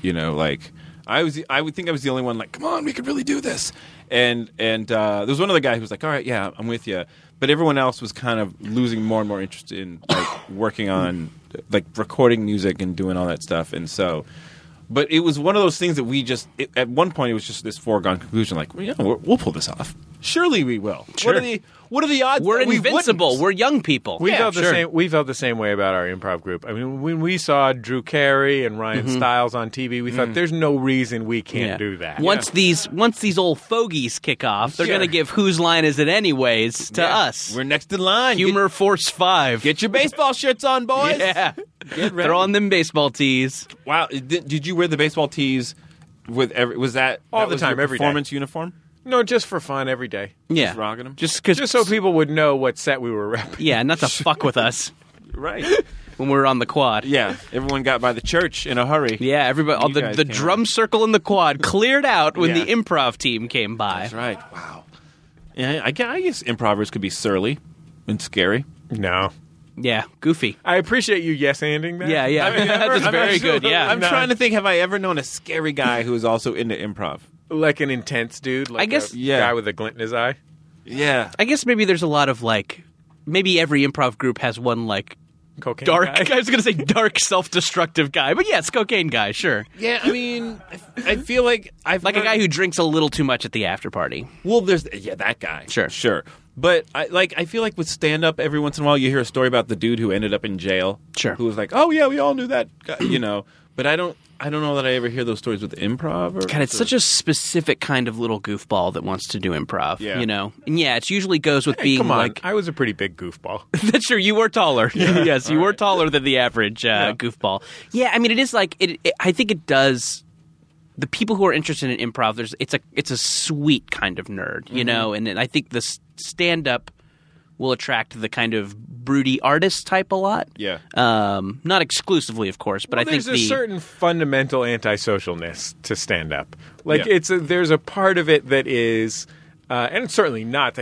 I would think I was the only one like, come on, we could really do this. And there was one other guy who was like, all right, yeah, I'm with you. But everyone else was kind of losing more and more interest in like working on like recording music and doing all that stuff. And so, but it was one of those things that we just at one point it was just this foregone conclusion, like, well, we'll pull this off. Surely we will. Sure. What are the odds? We're that we invincible. wouldn't? We're young people. We felt the same way about our improv group. I mean, when we saw Drew Carey and Ryan Stiles on TV, we thought there's no reason we can't do that. Once these old fogies kick off, they're Sure. going to give Whose Line Is It Anyways to us. We're next in line. Humor Force 5. Get your baseball shirts on, boys. Yeah. Get ready. Throw on them baseball tees. Wow, did you wear the baseball tees with was that All that the was time, your every day. performance uniform? No, just for fun every day. Yeah. Just rocking 'em? Just Just so people would know what set we were repping. Yeah, not to fuck with us Right. when we're on the quad. Yeah, everyone got by the church in a hurry. Yeah, everybody. All You the guys the came drum circle in the quad cleared out when Yeah. the improv team came by. That's right. Wow. Yeah, I guess improvers could be surly and scary. No. Yeah, goofy. I appreciate you yes-anding that. Yeah, yeah. That's very good. Yeah. I'm trying to think, have I ever known a scary guy who is also into improv? Like an intense dude. Like I guess- a Yeah. guy with a glint in his eye. Yeah. I guess maybe there's a lot of maybe every improv group has one Cocaine dark. guy. I was gonna say dark, self-destructive guy, but yes, cocaine guy, sure. Yeah, I mean, I feel like I've Like a guy who drinks a little too much at the after party. Well, there's that guy. Sure. But I feel like with stand up, every once in a while you hear a story about the dude who ended up in jail. Sure. Who was like, oh yeah, we all knew that guy, But I don't know that I ever hear those stories with improv. Or God, it's such a specific kind of little goofball that wants to do improv. Yeah. And yeah, it usually goes with being Come on. like. I was a pretty big goofball. That's true. You were taller. Yes, you were taller than the average goofball. Yeah, I mean, it is like it. I think it does. The people who are interested in improv, it's a sweet kind of nerd, and I think the stand up will attract the kind of broody artist type a lot. Yeah. Not exclusively, of course, but I think there's a certain fundamental antisocialness to stand up. Like there's a part of it that is, and it's certainly not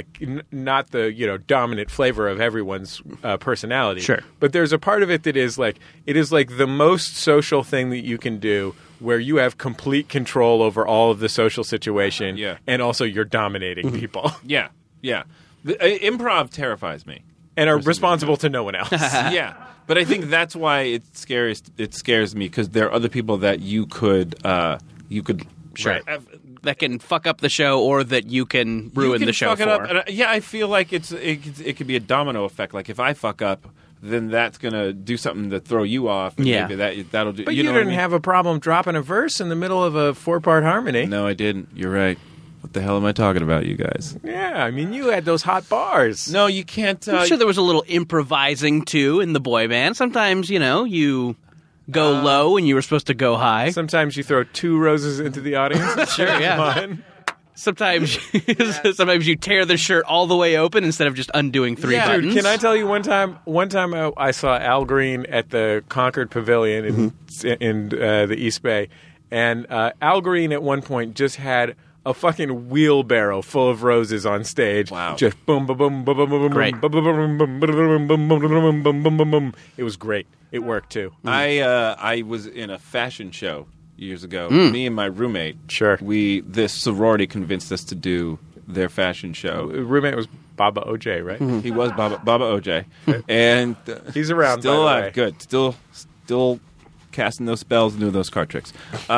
the dominant flavor of everyone's personality. Sure. But there's a part of it that is like it is like the most social thing that you can do, where you have complete control over all of the social situation, and also you're dominating people, Yeah. Improv terrifies me. and are responsible to no one else. Yeah, but I think that's why it scares me, because there are other people that you could Sure. that can fuck up the show or that you can ruin the show fuck for. it up. And I feel like it could be a domino effect. Like if I fuck up, then that's gonna do something to throw you off. And Yeah. maybe that'll do. But you you know what I didn't mean? have a problem dropping a verse in the middle of a 4-part harmony. No, I didn't. You're right. What the hell am I talking about, you guys? Yeah, I mean, you had those hot bars. No, you can't. I'm sure there was a little improvising, too, in the boy band. Sometimes, you go low and you were supposed to go high. Sometimes you throw 2 roses into the audience. Sure, yeah. Fun. Sometimes you tear the shirt all the way open instead of just undoing 3 buttons. Dude, can I tell you one time I saw Al Green at the Concord Pavilion in the East Bay, and Al Green at one point just had a fucking wheelbarrow full of roses on stage. Wow. Just boom, boom, boom, boom, boom, boom, Great. boom, boom, boom, boom, boom, boom, boom, boom, boom, boom, boom, boom. It was great. It worked too. I was in a fashion show years ago. Me and my roommate. Sure. This sorority convinced us to do their fashion show. Roommate was Baba OJ, right? He was Baba OJ, and He's around, still by the alive. way. Good. Still casting those spells and doing those card tricks.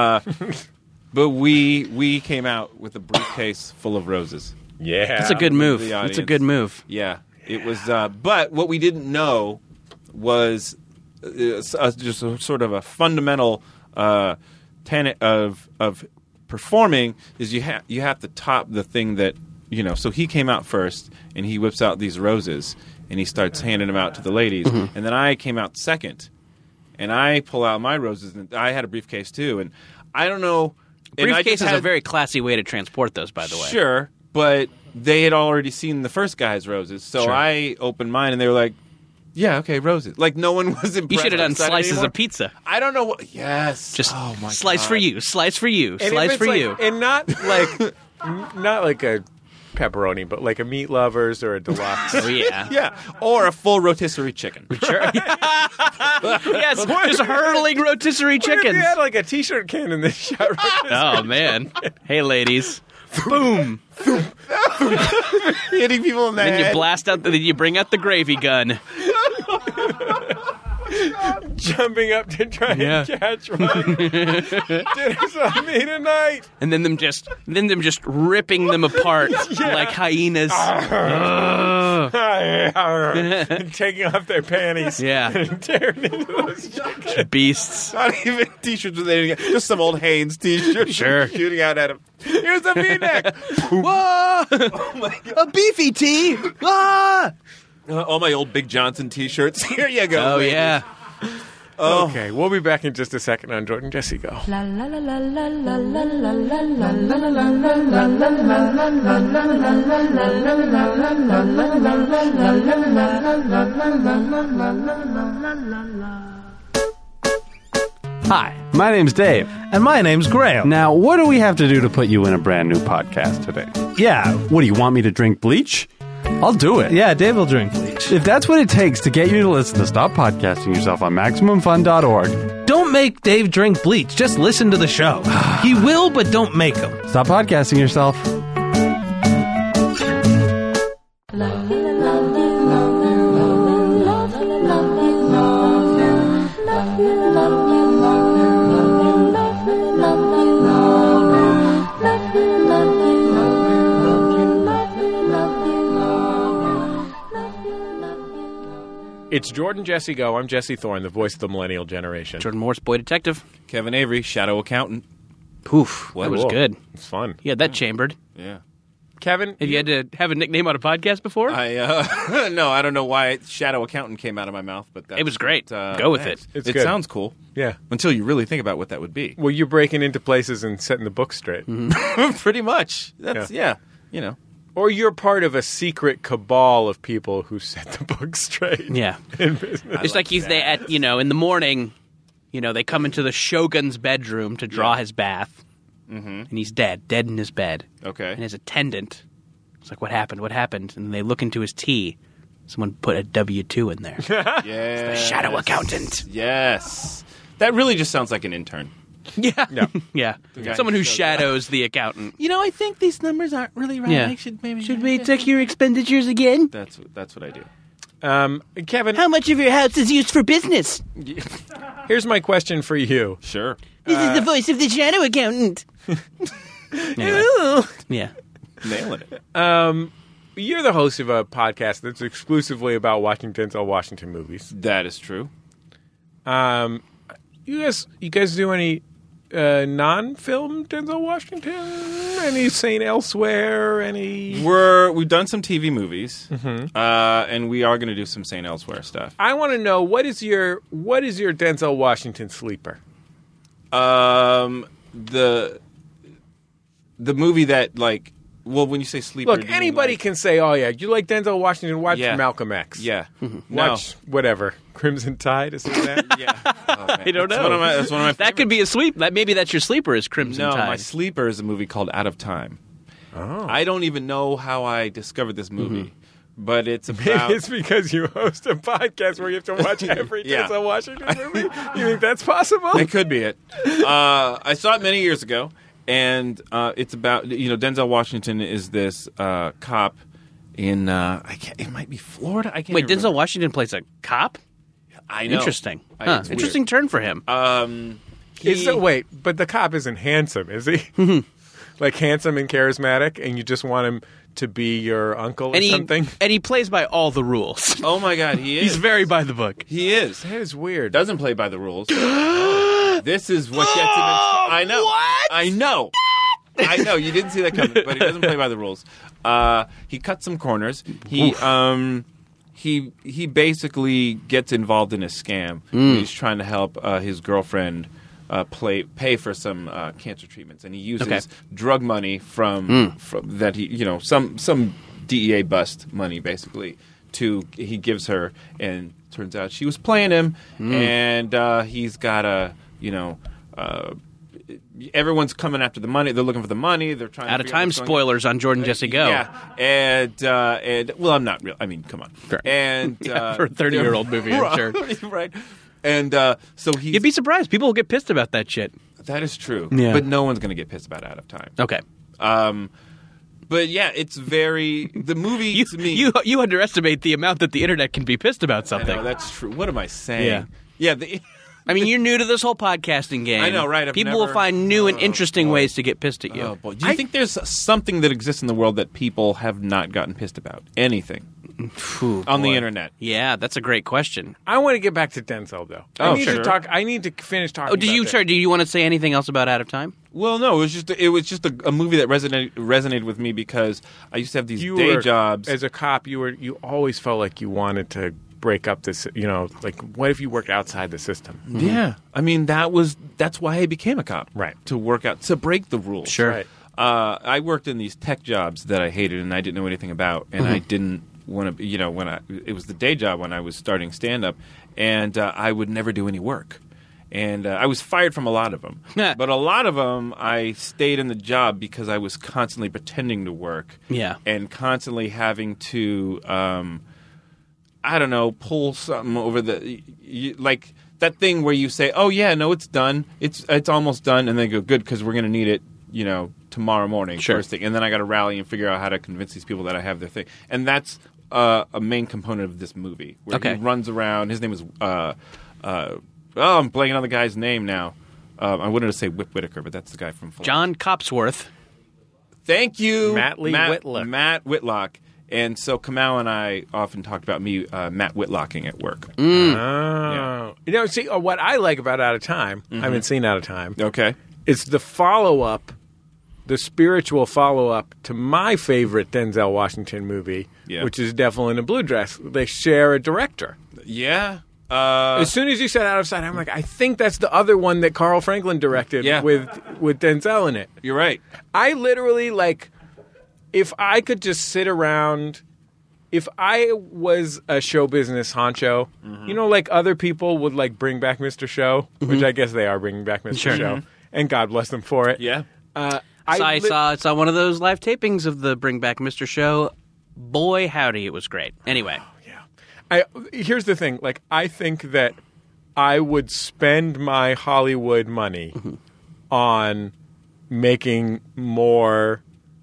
But we came out with a briefcase full of roses. Yeah. That's a good move. The That's a audience. good move. Yeah, it was. But what we didn't know was just a sort of a fundamental tenet of performing is you have to top the thing that So he came out first, and he whips out these roses, and he starts handing them out to the ladies, and then I came out second, and I pull out my roses, and I had a briefcase too, and I don't know. and I Briefcase just is a very classy way to transport those, by the way. Sure, but they had already seen the first guy's roses, so Sure. I opened mine, and they were like, "Yeah, okay, roses." Like no one was impressed. You should have done excited slices anymore. of pizza. I don't know what. Yes, Just oh my slice God. for you, slice for you, And if slice it's for like- you. And not like a pepperoni, but like a meat lovers or a deluxe. Oh, yeah. Yeah, or a full rotisserie chicken. Sure. Yes, just hurling rotisserie What if chickens. you had like a T-shirt can in this shot? Oh, man. Hey, ladies. Boom. Hitting people in the Then you head. blast out, then you bring out the gravy gun. Jumping up to try Yeah. and catch one. Dinner's on me tonight. And then them just ripping them apart like hyenas. Taking off their panties. Yeah. And tearing into those chickens. Beasts. Not even t-shirts with anything. Just some old Hanes t-shirt. Sure. Shooting out at him. Here's a V-neck. Whoa! A beefy tee! Ah! All my old Big Johnson t-shirts. Here you go. Oh, ladies. yeah. Okay, we'll be back in just a second on Jordan Jesse Go. La la la la la la la la la la la Hi, my name's Dave. And my name's Graham. Now, what do we have to do to put you in a brand new podcast today? Yeah. What do you want me to drink bleach? I'll do it. Yeah, Dave will drink bleach. If that's what it takes to get you to listen to Stop Podcasting Yourself on MaximumFun.org, Don't make Dave drink bleach. Just listen to the show. He will, but don't make him. stop podcasting yourself. It's Jordan Jesse Go. I'm Jesse Thorne, the voice of the millennial generation. Jordan Morse, boy detective. Kevin Avery, shadow accountant. Poof. That was Cool. good. It's fun. You had that chambered. Yeah. Kevin, Have you had to have a nickname on a podcast before? No, I don't know why shadow accountant came out of my mouth, but that's It was great. what, Go with thanks. it. It's It good. sounds cool yeah. until you really think about what that would be. Well, you're breaking into places and setting the book straight. Pretty much. That's yeah. You know. Or you're part of a secret cabal of people who set the book straight. Yeah. In business. It's like he's there at, in the morning, they come into the shogun's bedroom to draw his bath, and he's dead in his bed. Okay. And his attendant, it's like, what happened? And they look into his tea. Someone put a W-2 in there. Yeah. Shadow accountant. Yes. That really just sounds like an intern. Yeah. Yeah. Yeah. guy Someone who who shows shadows the accountant. I think these numbers aren't really right. Yeah. Should we check your expenditures again? That's what I do. Kevin, How much of your house is used for business? here's my question for you. Sure. This is the voice of the shadow accountant. Anyway. Yeah. Nailing it. You're the host of a podcast that's exclusively about watching Denzel Washington movies. That is true. You guys do any non-film Denzel Washington? Any St. Elsewhere? We've done some TV movies, and we are going to do some St. Elsewhere stuff. I want to know what is your Denzel Washington sleeper? The movie that like. Well, when you say sleeper, Look, anybody can say, "Oh yeah, you like Denzel Washington? Watch Yeah. Malcolm X." Yeah, Watch whatever Crimson Tide. Is it that? Yeah, I don't know. That's one of my. That could be a sleep. Maybe that's your sleeper is Crimson No, Tide. my sleeper is a movie called Out of Time. Oh. I don't even know how I discovered this movie, but it's about. Maybe it's because you host a podcast where you have to watch every Yeah. Denzel Washington movie. You think that's possible? It could be it. I saw it many years ago, and it's about Denzel Washington is this cop in it might be Florida. I can't. Wait, remember. Denzel Washington plays a cop? I know. Interesting. It's Interesting turn for him. weird. Wait, but the cop isn't handsome, is he? Like handsome and charismatic, and you just want him to be your uncle or something? And he plays by all the rules. Oh my God, he is. He's very by the book. He is. That is weird. Doesn't play by the rules. This is what gets him in I know. What? I know. I know. You didn't see that coming, but he doesn't play by the rules. He cuts some corners. He basically gets involved in a scam. He's trying to help his girlfriend pay for some cancer treatments, and he uses drug money from that some DEA bust money basically he gives her, and turns out she was playing him, and he's got everyone's coming after the money. They're looking for the money. They're trying. Out to of time spoilers on Jordan Jesse Go. Yeah, and well, I'm not real. I mean, come on. Sure. And For a 30-year-old movie, I'm sure. Right. And so he's. You'd be surprised. People will get pissed about that shit. That is true. Yeah. But no one's going to get pissed about Out of Time. Okay. But yeah, it's very the movie to me. You underestimate the amount that the internet can be pissed about I something. know, that's true. What am I saying? Yeah. Yeah. I mean, you're new to this whole podcasting game. I know, right? I've People never- will find new and interesting ways to get pissed at you. Oh, boy. Do you think there's something that exists in the world that people have not gotten pissed about? Anything Phew, on the boy. internet? Yeah, that's a great question. I want to get back to Denzel, though. Oh, I need sure. to talk. I need to finish talking. Oh, do you want to say anything else about Out of Time? Well, no. It was just a movie that resonated with me because I used to have these You day were, jobs. as a cop. You always felt like you wanted to break up this. Like what if you worked outside the system? Yeah, I mean that's why I became a cop, Right. To break the rules. Sure. Right. I worked in these tech jobs that I hated and I didn't know anything about, and I didn't want to. It was the day job when I was starting stand up, and I would never do any work. And I was fired from a lot of them. But a lot of them, I stayed in the job because I was constantly pretending to work. Yeah. And constantly having to, pull something over like that thing where you say, oh, yeah, no, it's done. It's almost done. And they go, good, because we're going to need it, tomorrow morning, Sure. first thing. And then I got to rally and figure out how to convince these people that I have their thing. And that's a main component of this movie, where Okay. he runs around. His name is I'm blanking on the guy's name now. I wanted to say Whip Whitaker, but that's the guy from Full. John Copsworth. Thank you, Matt Lee Whitlock. Matt Whitlock. And so Kamau and I often talked about me Matt Whitlocking at work. Oh. See, what I like about Out of Time, I haven't seen Out of Time, Okay. it's the follow-up, the spiritual follow-up to my favorite Denzel Washington movie, Yeah. which is Devil in a Blue Dress. They share a director. Yeah. As soon as you said Out of Sight, I'm like, I think that's the other one that Carl Franklin directed Yeah. with Denzel in it. You're right. I literally, if I could just sit around, if I was a show business honcho, like other people would bring back Mr. Show, which I guess they are bringing back Mr. Sure. Show, and God bless them for it. Yeah. I saw one of those live tapings of the Bring Back Mr. Show. Boy, howdy, it was great. Anyway. Here's the thing. I think that I would spend my Hollywood money on making more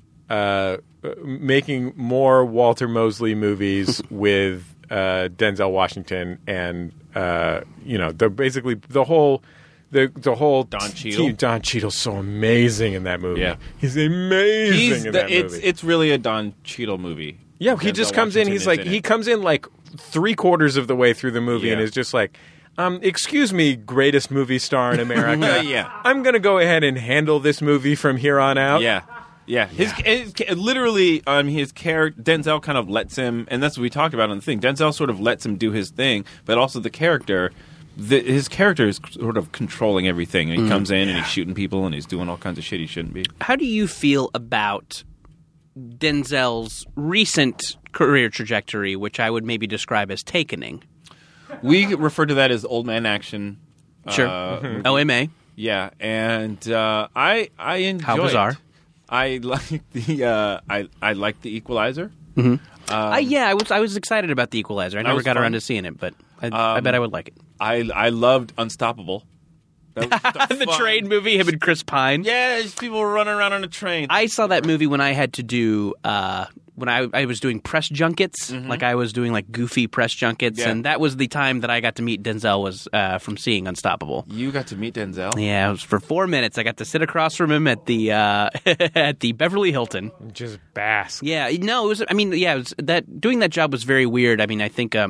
Walter Mosley movies with Denzel Washington and basically the whole Don Cheadle. team. Don Cheadle's so amazing in that movie. Yeah. He's amazing in that movie. It's really a Don Cheadle movie. Yeah, he Denzel just comes in. Washington He's is like in he it. comes in 3/4 of the way through the movie and Yeah. is just like, Excuse me, greatest movie star in America. Yeah. I'm going to go ahead and handle this movie from here on out. Yeah. Literally, his character, Denzel kind of lets him, and that's what we talked about on the thing. Denzel sort of lets him do his thing, but also the character, his character is sort of controlling everything. And he comes in and he's shooting people and he's doing all kinds of shit he shouldn't be. How do you feel about Denzel's recent career trajectory, which I would maybe describe as takening? We refer to that as old man action. Sure. OMA. Yeah, and I enjoy How bizarre. it. I like the I like the Equalizer. I was excited about The Equalizer. I never was got fun. around to seeing it, but I bet I would like it. I loved Unstoppable. That was The fun. train movie, him and Chris Pine. Yeah, just people were running around on a train. I saw that movie when I had to do when I was doing press junkets. Like I was doing like goofy press junkets, Yeah. and that was the time that I got to meet Denzel was from seeing Unstoppable. You got to meet Denzel? Yeah, it was for 4 minutes. I got to sit across from him at the at the Beverly Hilton. Just bask. Yeah, no, it was. I mean, yeah, it was that doing that job was very weird. I mean, I think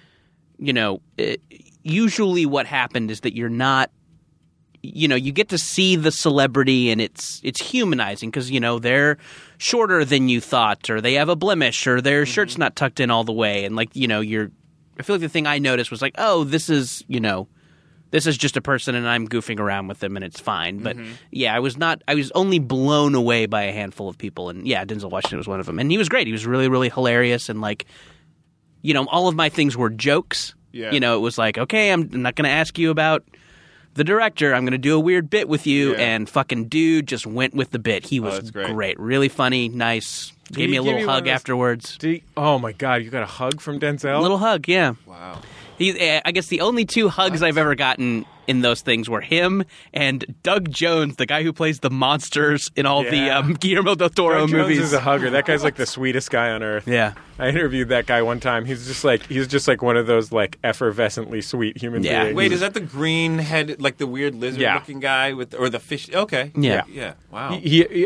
usually what happened is that you're not. You get to see the celebrity and it's humanizing because, they're shorter than you thought or they have a blemish or their shirt's not tucked in all the way. And I feel like the thing I noticed was like, oh, this is just a person and I'm goofing around with them and it's fine. But yeah, I was only blown away by a handful of people. And yeah, Denzel Washington was one of them. And he was great. He was really, really hilarious. And all of my things were jokes. Yeah. It was like, okay, I'm not going to ask you about the director, I'm going to do a weird bit with you, and fucking dude just went with the bit. He was that's great. great. Really funny, nice. Gave he me a give little you one hug of those- afterwards. Oh my God, you got a hug from Denzel? A little hug, yeah. Wow. I guess the only two hugs I've ever gotten in those things were him and Doug Jones, the guy who plays the monsters in all Yeah. the Guillermo del Toro Doug Jones movies. is a hugger. That guy's like the sweetest guy on earth. Yeah. I interviewed that guy one time. He's just like one of those like effervescently sweet human Yeah. beings. Wait, is that the green head, like the weird lizard-looking guy or the fish? Okay. Yeah. Yeah. Wow. Did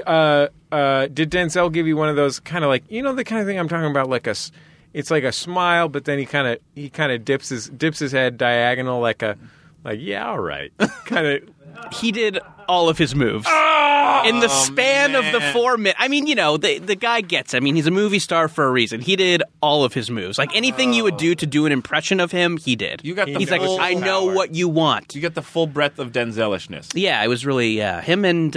Denzel give you one of those kind of like the kind of thing I'm talking about? It's like a smile, but then he kind of dips his head diagonal like yeah, all right, kind of. He did all of his moves in the span of the 4 minutes. I mean, the guy gets it. I mean, he's a movie star for a reason. He did all of his moves. Like anything you would do to do an impression of him, he did. You got the He's like, full I know power. what you want. You get the full breadth of Denzelishness. Yeah, it was really him and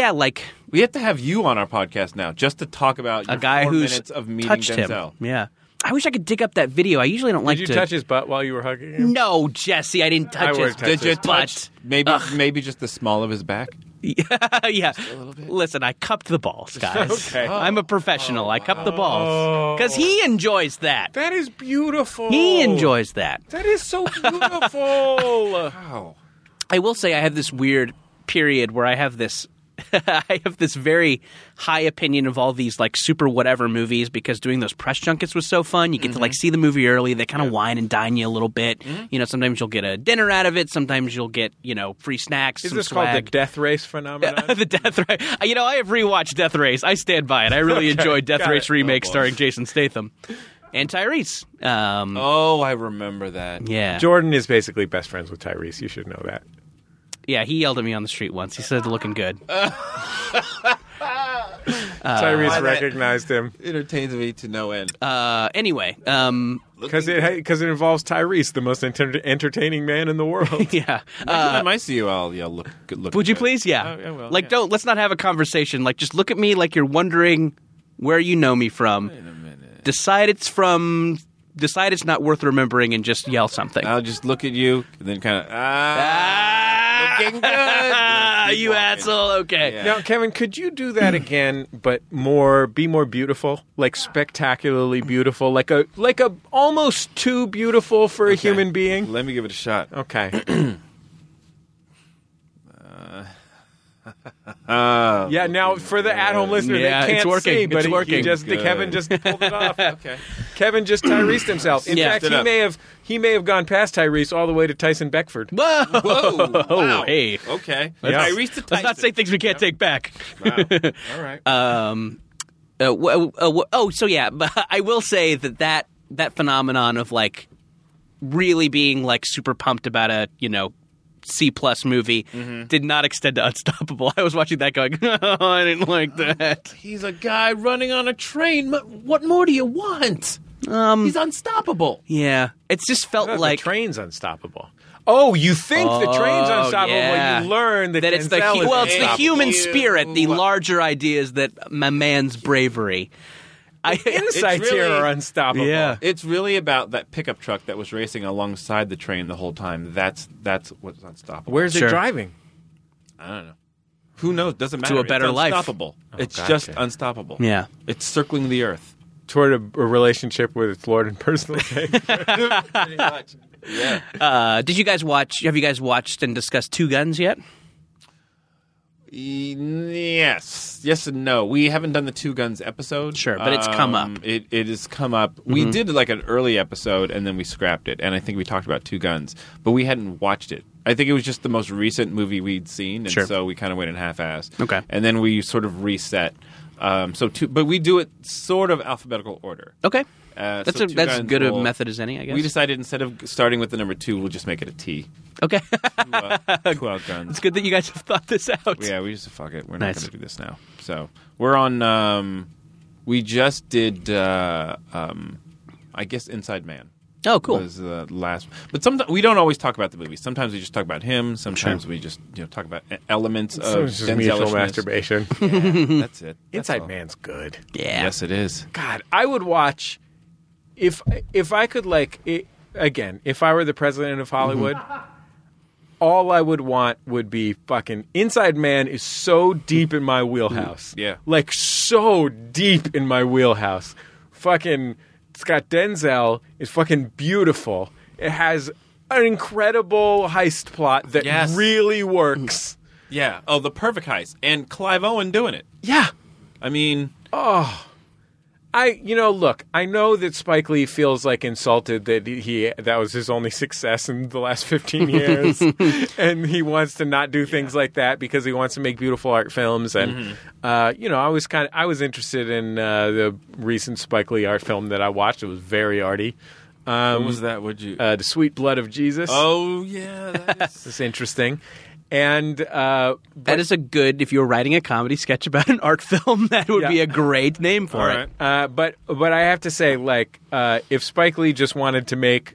We have to have you on our podcast now just to talk about a your guy 4 who's minutes of meeting touched Denzel. him. Yeah, I wish I could dig up that video. I usually don't like Did to you touch his butt while you were hugging him? No, Jesse, I didn't touch I his would touch Did you his touch maybe just the small of his back? yeah. Listen, I cupped the balls, guys. Okay. I'm a professional. I cupped the balls because he enjoys that. That is beautiful. He enjoys that. That is so beautiful. Wow. I will say I have this weird period where I have this I have this very high opinion of all these like super whatever movies because doing those press junkets was so fun. You get to like see the movie early. They kind of wine and dine you a little bit. Sometimes you'll get a dinner out of it. Sometimes you'll get, free snacks. Is some this swag. called the death race phenomenon? The Death Race. I have rewatched Death Race. I stand by it. I really enjoyed Death got Race it. remake Oh, boy. starring Jason Statham and Tyrese. Oh, I remember that. Yeah. Jordan is basically best friends with Tyrese. You should know that. Yeah, he yelled at me on the street once. He said, looking good. Tyrese recognized him Entertains me to no end. Anyway, because it involves Tyrese, the most entertaining man in the world. yeah. Next time I see you, I'll look good. Would you please? Yeah. I will, Like, yeah. let's not have a conversation. Like, just look at me like you're wondering where you know me from. Wait a minute. Decide it's not worth remembering and just yell something. I'll just look at you and then kind of looking good. You asshole. Okay. Yeah. Now, Kevin, could you do that again, but be more beautiful, like spectacularly beautiful, like a almost too beautiful for a human being? Let me give it a shot. Okay. Yeah. Now, for the at-home listener, Yeah, they it's can't working. see, but It's working. Kevin just pulled it off. Okay. Kevin just Tyrese himself. In Yeah. fact, Stood up. he may have gone past Tyrese all the way to Tyson Beckford. Whoa. Whoa! Wow. Hey. Okay. Yeah. Tyrese to Let's not Tyson. say things we can't take back. Wow. All right. So yeah, but I will say that phenomenon of like really being like super pumped about a, C+ movie did not extend to Unstoppable. I was watching that going, oh, I didn't like that. He's a guy running on a train. What more do you want? He's unstoppable. Yeah. It's just felt The like train's unstoppable. Oh, you think the train's unstoppable when you learn that it's Denzel is it's the human unstoppable. spirit. The larger idea is that a man's bravery. Insights It's really- here are unstoppable. Yeah. It's really about that pickup truck that was racing alongside the train the whole time. That's what's unstoppable. Where's Sure. it driving? I don't know. Who knows? Doesn't matter. a better it's life. unstoppable. It's gotcha. just unstoppable. Yeah. It's circling the earth. Toward a relationship with its Lord and personal savior. Pretty much. Yeah. Have you guys watched and discussed Two Guns yet? Yes and no. We haven't done the Two Guns episode. Sure, but it's come up. It has come up. We did like an early episode and then we scrapped it. And I think we talked about Two Guns, but we hadn't watched it. I think it was just the most recent movie we'd seen, and Sure. so we kind of went in half-ass. Okay. And then we sort of reset. But we do it sort of alphabetical order. Okay. So That's Two as Guns good a will- method as any, I guess. We decided instead of starting with the number 2, we'll just make it a T. Okay. Two Guns. It's good that you guys have thought this out. Yeah, we just fuck it. We're Nice. not going to do this now. So we're on. We just did. I guess Inside Man. Oh, cool. Was the last, but sometimes we don't always talk about the movie. Sometimes we just talk about him. Sometimes we just talk about elements So of it's just mutual Denzel-ishness. masturbation. Yeah, that's it. That's Inside all. Man's good. Yeah. Yes, it is. God, I would watch if I could if I were the president of Hollywood, all I would want would be fucking Inside Man is so deep in my wheelhouse. Yeah. Like so deep in my wheelhouse. Fucking it's got Denzel, it's fucking beautiful. It has an incredible heist plot that Yes. really works. Yeah. Oh, the perfect heist, and Clive Owen doing it. Yeah. I mean, Look, I know that Spike Lee feels like insulted that that was his only success in the last 15 years, and he wants to not do things like that because he wants to make beautiful art films. And I was interested in the recent Spike Lee art film that I watched. It was very arty. what was that? Would you? The Sweet Blood of Jesus. Oh yeah, that is. It's interesting. And That is a good, if you were writing a comedy sketch about an art film, that would be Yeah. a great name for All it. right. but I have to say, if Spike Lee just wanted to make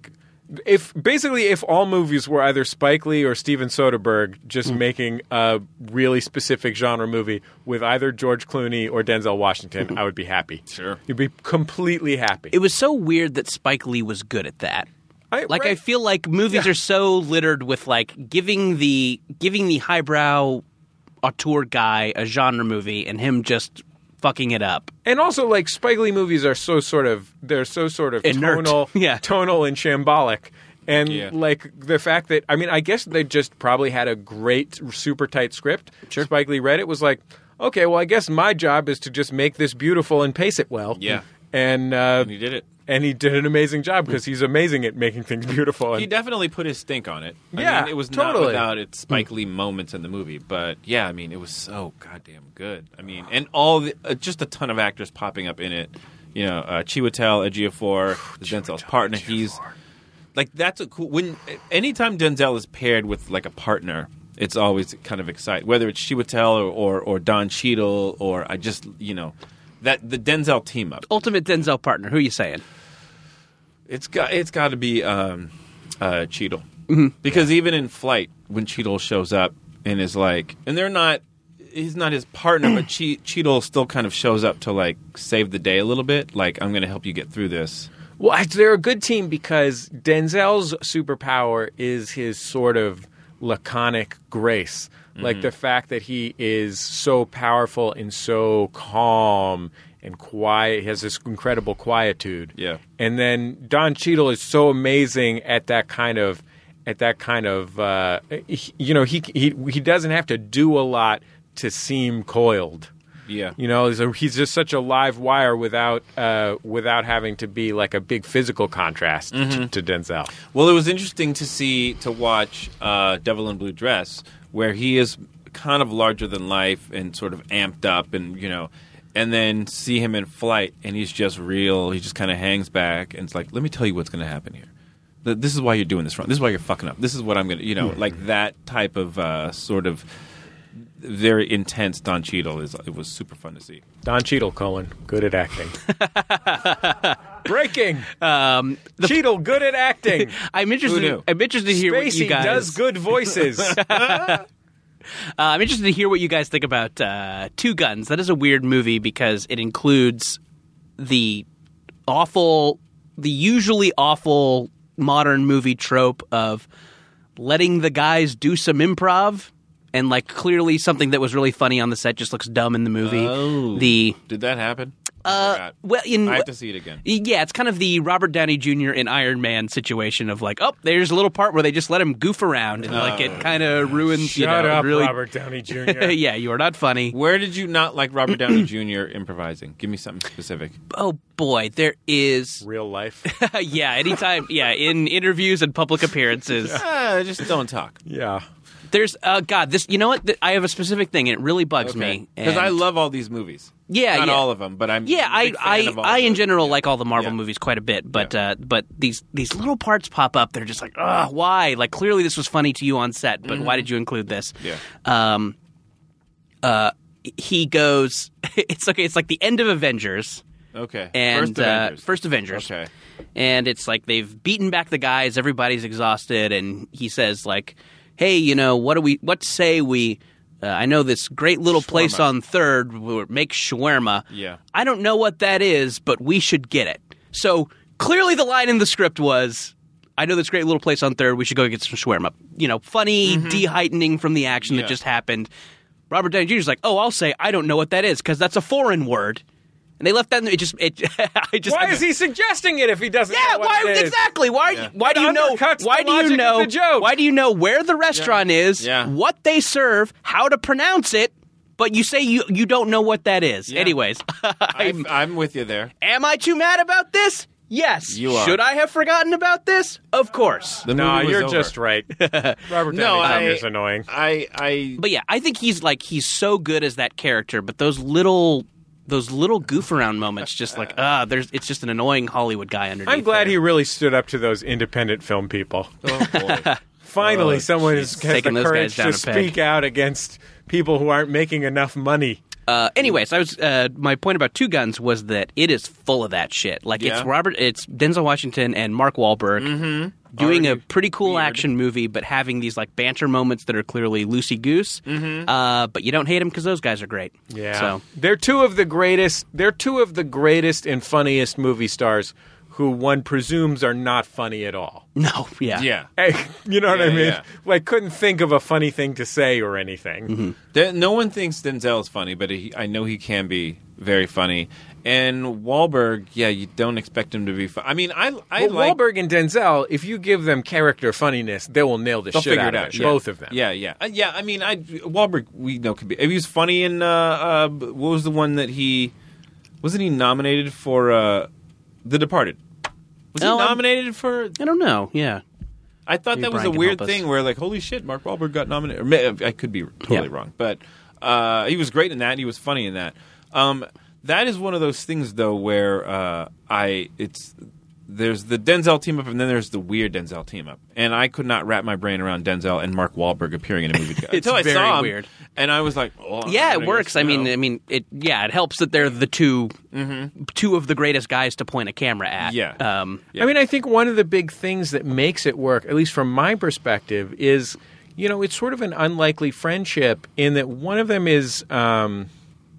if all movies were either Spike Lee or Steven Soderbergh just making a really specific genre movie with either George Clooney or Denzel Washington, I would be happy. Sure. You'd be completely happy. It was so weird that Spike Lee was good at that. I right. feel like movies are so littered with giving the highbrow auteur guy a genre movie and him just fucking it up. And also, Spike Lee movies are so sort of Inert. tonal, Yeah. tonal and shambolic. And Yeah. the fact that I guess they just probably had a great, super tight script. Sure. Spike Lee read it, was like, okay, well, I guess my job is to just make this beautiful and pace it well. Yeah. And And he did it. and he did an amazing job because he's amazing at making things beautiful. He And, definitely put his stink on it. I Yeah, mean, it was totally. not without its Spike Lee moments in the movie, but yeah, I mean, it was so goddamn good. I mean, and just a ton of actors popping up in it. Chiwetel Ejiofor, Denzel's partner. He's that's a cool. Anytime Denzel is paired with a partner, it's always kind of exciting. Whether it's Chiwetel or Don Cheadle or that the Denzel team up. Ultimate Denzel partner. Who are you saying? It's got to be Cheadle, because even in Flight, when Cheadle shows up and is he's not his partner, but Cheadle still kind of shows up to save the day a little bit. I'm going to help you get through this. well, they're a good team because Denzel's superpower is his sort of laconic grace. The fact that he is so powerful and so calm and quiet. He has this incredible quietude. Yeah. And then Don Cheadle is so amazing at that kind of he doesn't have to do a lot to seem coiled. Yeah. He's just such a live wire without having to be like a big physical contrast to Denzel. Well, it was interesting to watch Devil in Blue Dress, where he is kind of larger than life and sort of amped up, and then see him in Flight, and he's just real. He just kind of hangs back, and it's like, let me tell you what's going to happen here. This is why you're doing this wrong. This is why you're fucking up. This is what I'm gonna, like that type of sort of very intense Don Cheadle it was super fun to see. Don Cheadle, good at acting. Breaking. Cheadle, good at acting. I'm interested to hear what you Spacey guys does good voices. I'm interested to hear what you guys think about Two Guns. That is a weird movie because it includes the usually awful modern movie trope of letting the guys do some improv. And, like, clearly something that was really funny on the set just looks dumb in the movie. Oh. Did that happen? Well, I have to see it again. Yeah, it's kind of the Robert Downey Jr. in Iron Man situation of, like, there's a little part where they just let him goof around. And, like, it kind of ruins, Shut up, really... Robert Downey Jr. Yeah, you are not funny. Where did you not like Robert Downey Jr. improvising? Give me something specific. Oh, boy, there is... Real life. Yeah, anytime. Yeah, in interviews and public appearances. Just don't talk. Yeah. There's God. This, you know what? I have a specific thing, and it really bugs me because I love all these movies. Yeah, not all of them, but I'm. Yeah, a big fan of all I of in them. general like all the Marvel movies quite a bit, but these little parts pop up. They're just like, why? Like clearly this was funny to you on set, but why did you include this? Yeah. He goes. It's okay. It's like the end of Avengers. Okay. And First Avengers. Okay. And it's like they've beaten back the guys. Everybody's exhausted, and he says like, hey, what say we, I know this great little place on 3rd, make shawarma. Yeah. I don't know what that is, but we should get it. So clearly the line in the script was, I know this great little place on 3rd, we should go get some shawarma. Funny, de-heightening from the action that just happened. Robert Downey Jr. is like, I'll say I don't know what that is, because that's a foreign word. And they left that. Why is he suggesting it if he doesn't? Yeah, know what it is? Exactly. Why do you know? Why do you know where the restaurant is? Yeah. What they serve? How to pronounce it? But you say you don't know what that is. Yeah. Anyways, I'm with you there. Am I too mad about this? Yes. You are. Should I have forgotten about this? Of course. The No, movie was you're over. just right. Robert Downey Jr. is annoying. But yeah, I think he's so good as that character. But those little goof around moments, just like it's just an annoying Hollywood guy underneath. I'm glad there. he really stood up to those independent film people. Oh, boy. Finally, someone has the taking those courage guys down to a peg. speak out against people who aren't making enough money. Anyways, my point about Two Guns was that it is full of that shit. Like it's Denzel Washington and Mark Wahlberg doing a pretty cool action movie, but having these like banter moments that are clearly loosey goose. But you don't hate them because those guys are great. Yeah, so they're two of the greatest. They're two of the greatest and funniest movie stars who one presumes are not funny at all. no, Yeah. Hey, you know what I mean? Yeah. Like, couldn't think of a funny thing to say or anything. No one thinks Denzel is funny, but I know he can be very funny. And Wahlberg, you don't expect him to be funny. I mean, I But like... Wahlberg and Denzel, if you give them character funniness, they will nail the They'll shit figure out it of out. it. Both of them. Yeah. I mean, Wahlberg, we know could be... He was funny in... what was the one that he... Wasn't he nominated for The Departed? Was he nominated for... I don't know. Yeah. I thought Maybe that was Brian a can weird help us. thing where, like, holy shit, Mark Wahlberg got nominated. Or I could be totally wrong. But he was great in that. And he was funny in that. That is one of those things, though, where there's the Denzel team up and then there's the weird Denzel team up. And I could not wrap my brain around Denzel and Mark Wahlberg appearing in a movie together. Until I very saw him, weird. and I was like, oh, Yeah, I it guess, works. you I know. mean, it helps that they're the two of the greatest guys to point a camera at. Yeah. I mean, I think one of the big things that makes it work, at least from my perspective, is, it's sort of an unlikely friendship in that one of them is, I'm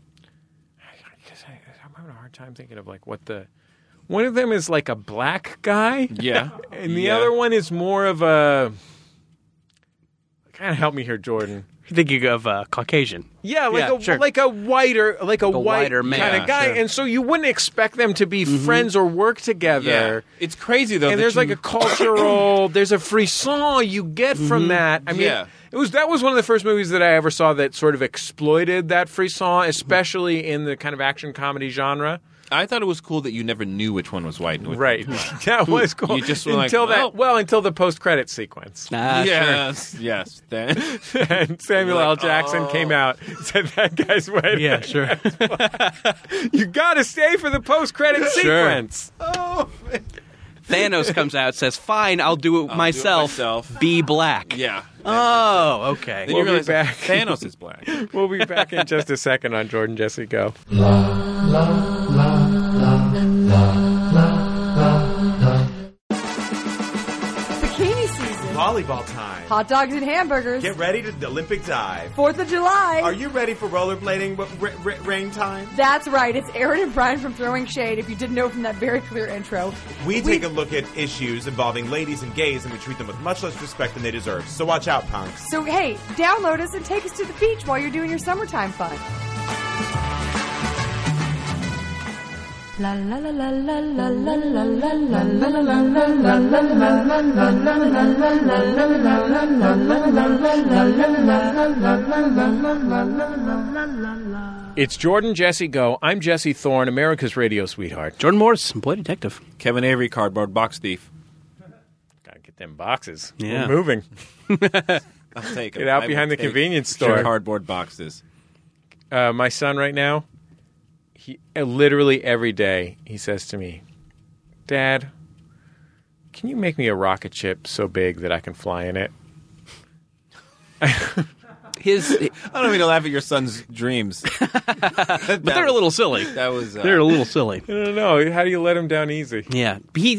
having a hard time thinking of like one of them is like a black guy. Yeah. And the other one is more of a, kind of help me here, Jordan. You're thinking of Caucasian. Yeah, like sure. like a whiter whiter man. kind of guy, Sure. and so you wouldn't expect them to be friends or work together. Yeah. It's crazy, though. And that there's like a cultural, there's a frisson you get from that. I mean, Yeah. that was one of the first movies that I ever saw that sort of exploited that frisson, especially in the kind of action comedy genre. I thought it was cool that you never knew which one was white and which Right, one was black. that was cool. You just were like, until the post-credit sequence. Sure. Yes. Then And Samuel L. Jackson came out and said, that guy's white. Yeah, sure. You got to stay for the post-credit sequence. Oh, man. Thanos comes out, says, "Fine, I'll do it myself. Be black." Yeah. Oh, okay. Then We'll you realize be back. Thanos is black. We'll be back in just a second on Jordan Jesse Go. Bikini season. Volleyball time. Hot dogs and hamburgers. Get ready to the Olympic dive. 4th of July. Are you ready for rollerblading rain time? That's right. It's Aaron and Brian from Throwing Shade, if you didn't know from that very clear intro. We take a look at issues involving ladies and gays, and we treat them with much less respect than they deserve. So watch out, punks. So, hey, download us and take us to the beach while you're doing your summertime fun. La la la la la la la la la la la la. It's Jordan Jesse Go. I'm Jesse Thorne, America's radio sweetheart. Jordan Morris, boy detective. Kevin Avery, cardboard box thief. Gotta get them boxes. Yeah. We're moving. I'll take Get out behind the convenience Sure, store. cardboard boxes. My son right now, he literally every day he says to me, "Dad, can you make me a rocket ship so big that I can fly in it?" I don't mean to laugh at your son's dreams, But they're a little silly. That was They're a little silly. I don't know. How do you let him down easy? Yeah.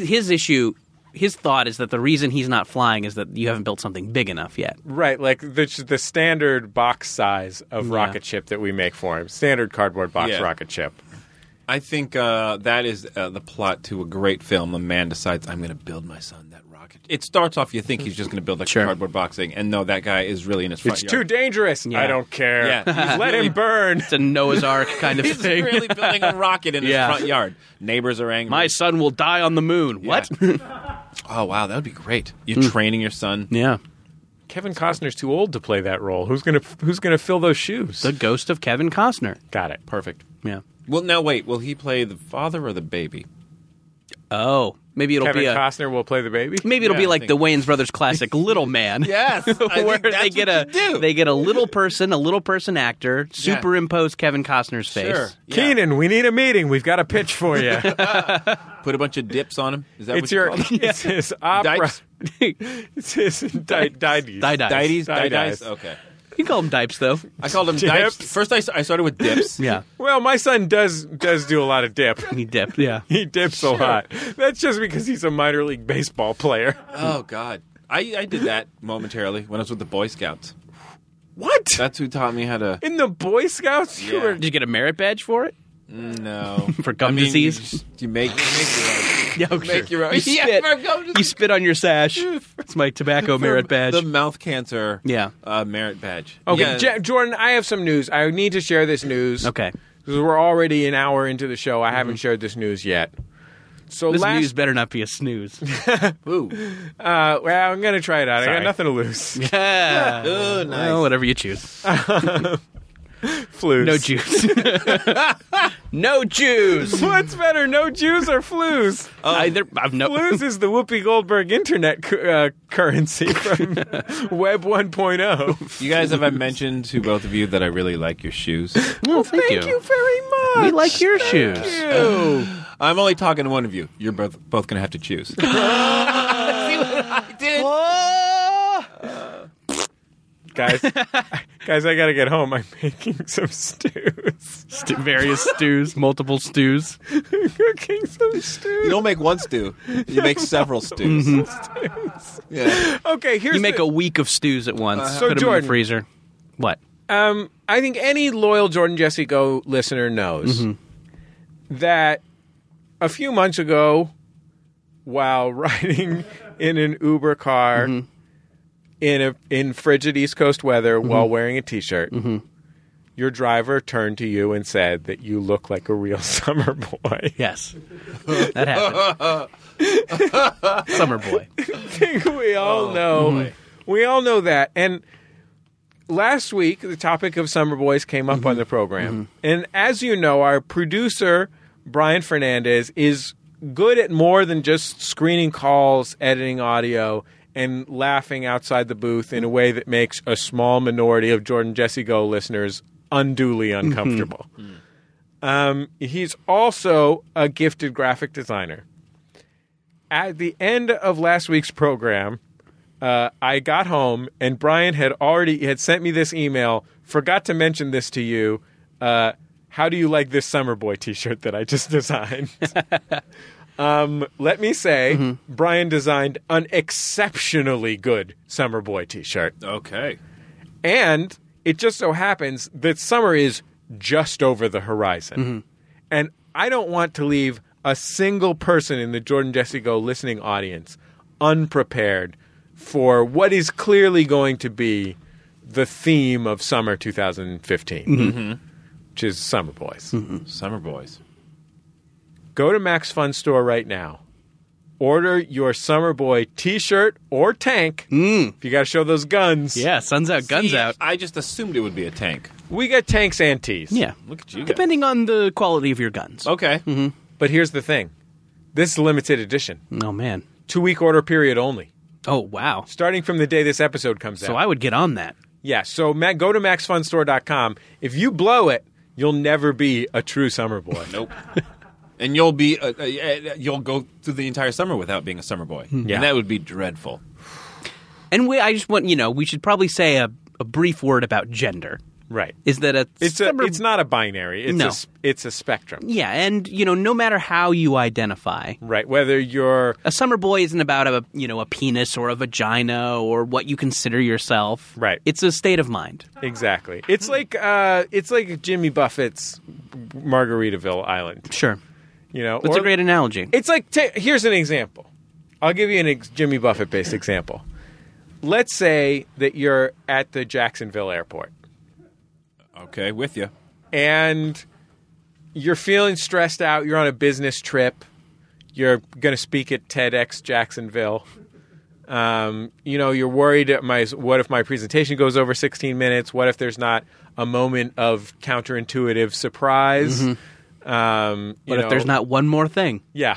His thought is that the reason he's not flying is that you haven't built something big enough yet. Right, like the standard box size of rocket ship that we make for him. Standard cardboard box rocket ship. I think that is the plot to a great film. A man decides, I'm going to build my son that rocket. It starts off, you think he's just going to build like a cardboard box thing, and no, that guy is really in his front It's yard. too dangerous. Yeah. I don't care. Yeah, Let him burn. It's a Noah's Ark kind of He's thing. really building a rocket in his front yard. Neighbors are angry. My son will die on the moon. Yeah. What? Oh, wow, that would be great. You're training your son. Yeah. Kevin Costner's too old to play that role. Who's gonna fill those shoes? The ghost of Kevin Costner. Got it. Perfect. Yeah. Well, now wait. Will he play the father or the baby? Oh, maybe it'll Kevin be Costner will play the baby. Maybe it'll Yeah, be I like think- the Wayans Brothers classic Little Man. Yes, I where think that's they get what you do. they get a little person actor, superimpose Kevin Costner's face. Sure. Yeah. Keenan, we need a meeting. We've got a pitch for you. Put a bunch of dips on him. Is that It's what you your. call them? It's his opera. Dipes? It's his dides. Dipes. Dides? Okay. You can call them Dipes, though. I called them Dips? dipes. First, I started with dips. Yeah. Well, my son does do a lot of dip. He dipped, yeah. He dips a lot. That's just because he's a minor league baseball player. Oh, God. I did that momentarily when I was with the Boy Scouts. What? That's who taught me how to... In the Boy Scouts? You Yeah. were Did you get a merit badge for it? No. For gum disease? You, you make your own. Yeah, Make your own. You Yeah, spit, for gum disease. you spit on your sash. It's my tobacco merit badge. The mouth cancer Yeah. merit badge. Okay, Yeah. Jordan, I have some news. I need to share this news. Okay. Because we're already an hour into the show. I haven't shared this news yet. So This last, news better not be a snooze. Ooh. well, I'm going to try it out. I Sorry. got nothing to lose. Yeah. Oh, nice. Well, whatever you choose. Flus. No juice. No Jews. What's better, no Jews or flus? I've no. Flus is the Whoopi Goldberg internet currency from Web 1.0. You guys, have I mentioned to both of you that I really like your shoes? Well, thank Thank you very much. We like your shoes. Ew. I'm only talking to one of you. You're both going to have to choose. See what I did? Guys, I got to get home. I'm making some stews. Various stews, multiple stews. Cooking some stews. You don't make one stew. You make several stews. Yeah. Okay, here's You make the, a week of stews at once. So, Put them in Jordan- the freezer. What? I think any loyal Jordan Jesse Go listener knows that a few months ago, while riding in an Uber car in frigid East Coast weather while wearing a T-shirt, your driver turned to you and said that you look like a real summer boy. Yes. That happened. Summer boy. I think we all know. We all know that. And last week, the topic of Summer Boys came up on the program. And as you know, our producer, Brian Fernandez, is good at more than just screening calls, editing audio, and laughing outside the booth in a way that makes a small minority of Jordan Jesse Go listeners unduly uncomfortable. He's also a gifted graphic designer. at the end of last week's program, I got home and Brian had sent me this email. Forgot to mention this to you. How do you like this Summer Boy T-shirt that I just designed? Let me say, Brian designed an exceptionally good Summer Boy T-shirt. Okay. And it just so happens that summer is just over the horizon. And I don't want to leave a single person in the Jordan Jesse Go listening audience unprepared for what is clearly going to be the theme of summer 2015, which is Summer Boys. Summer Boys. Go to Max Fun Store right now. Order your Summer Boy T-shirt or tank. If you got to show those guns. Yeah, sun's out, guns out. I just assumed it would be a tank. We got tanks and tees. Yeah. Look at you guys. Depending on the quality of your guns. Okay. But here's the thing. This is limited edition. Oh, man. 2-week order period only. Oh, wow. Starting from the day this episode comes out. So I would get on that. Yeah, so go to maxfunstore.com. If you blow it, you'll never be a true summer boy. Nope. And you'll be you'll go through the entire summer without being a summer boy. Yeah. And that would be dreadful. And I just want, we should probably say a brief word about gender. Right. Is that It's not a binary. It's a spectrum. Yeah, and, no matter how you identify. Right, whether you're... A summer boy isn't about a penis or a vagina or what you consider yourself. Right. It's a state of mind. Exactly. It's like Jimmy Buffett's Margaritaville Island. Sure. It's a great analogy. It's like, here's an example. I'll give you an Jimmy Buffett-based example. Let's say that you're at the Jacksonville airport. Okay, with you. And you're feeling stressed out. You're on a business trip. You're going to speak at TEDx Jacksonville. You're worried, what if my presentation goes over 16 minutes? What if there's not a moment of counterintuitive surprise? But if there's not one more thing. Yeah.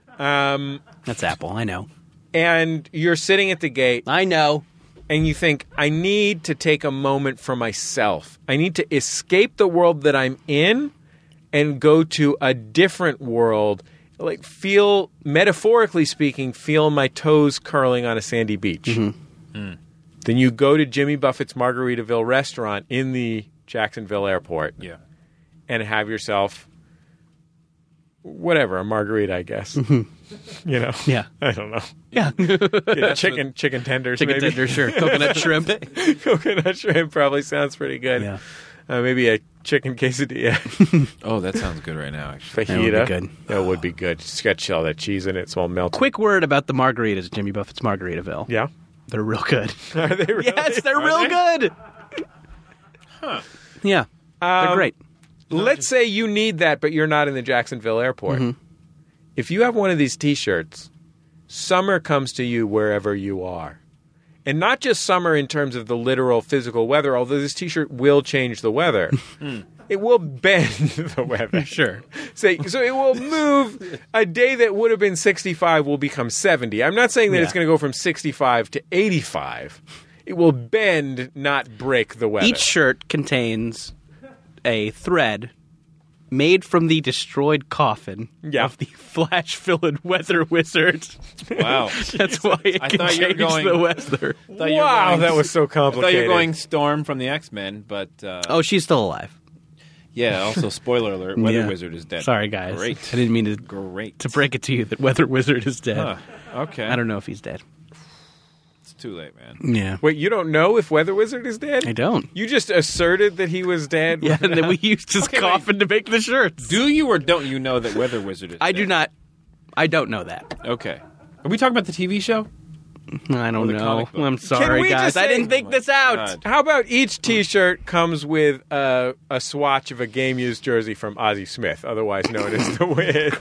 That's Apple, I know. And you're sitting at the gate. I know. And you think, I need to take a moment for myself. I need to escape the world that I'm in and go to a different world. Like, metaphorically speaking, feel my toes curling on a sandy beach. Then you go to Jimmy Buffett's Margaritaville restaurant in the Jacksonville airport. Yeah. And have yourself, whatever, a margarita, I guess. Yeah. I don't know. Yeah. Chicken tenders, Chicken maybe. tender, sure. Coconut shrimp. Coconut shrimp probably sounds pretty good. Yeah. Maybe a chicken quesadilla. Oh, that sounds good right now, actually. Fajita. That would be good. That would be good. Just got all that cheese in it, so it'll melt. Quick word about the margaritas at Jimmy Buffett's Margaritaville. Yeah? They're real good. Are they really? Yes, they're real good. Huh. Yeah. They're great. Let's say you need that, but you're not in the Jacksonville airport. If you have one of these T-shirts, summer comes to you wherever you are. And not just summer in terms of the literal physical weather, although this T-shirt will change the weather. It will bend the weather. Sure. So it will move. A day that would have been 65 will become 70. I'm not saying that it's going to go from 65 to 85. It will bend, not break the weather. Each shirt contains a thread made from the destroyed coffin of the flash-filled weather wizard. Wow. That's why it can change the weather. Wow, that was so complicated. I thought you were going Storm from the X-Men, but... oh, she's still alive. Yeah, also, spoiler alert, Weather Wizard is dead. Sorry, guys. Great. I didn't mean to break it to you that Weather Wizard is dead. Okay. I don't know if he's dead. It's too late, man. Yeah. Wait, you don't know if Weather Wizard is dead? I don't. You just asserted that he was dead? Yeah, and then we used his coffin to make the shirts. Do you or don't you know that Weather Wizard is dead? I do not. I don't know that. Okay. Are we talking about the TV show? I don't know. I'm Can sorry, we guys. just I say- didn't think this out. God. How about each T-shirt comes with a swatch of a game-used jersey from Ozzie Smith, otherwise known as The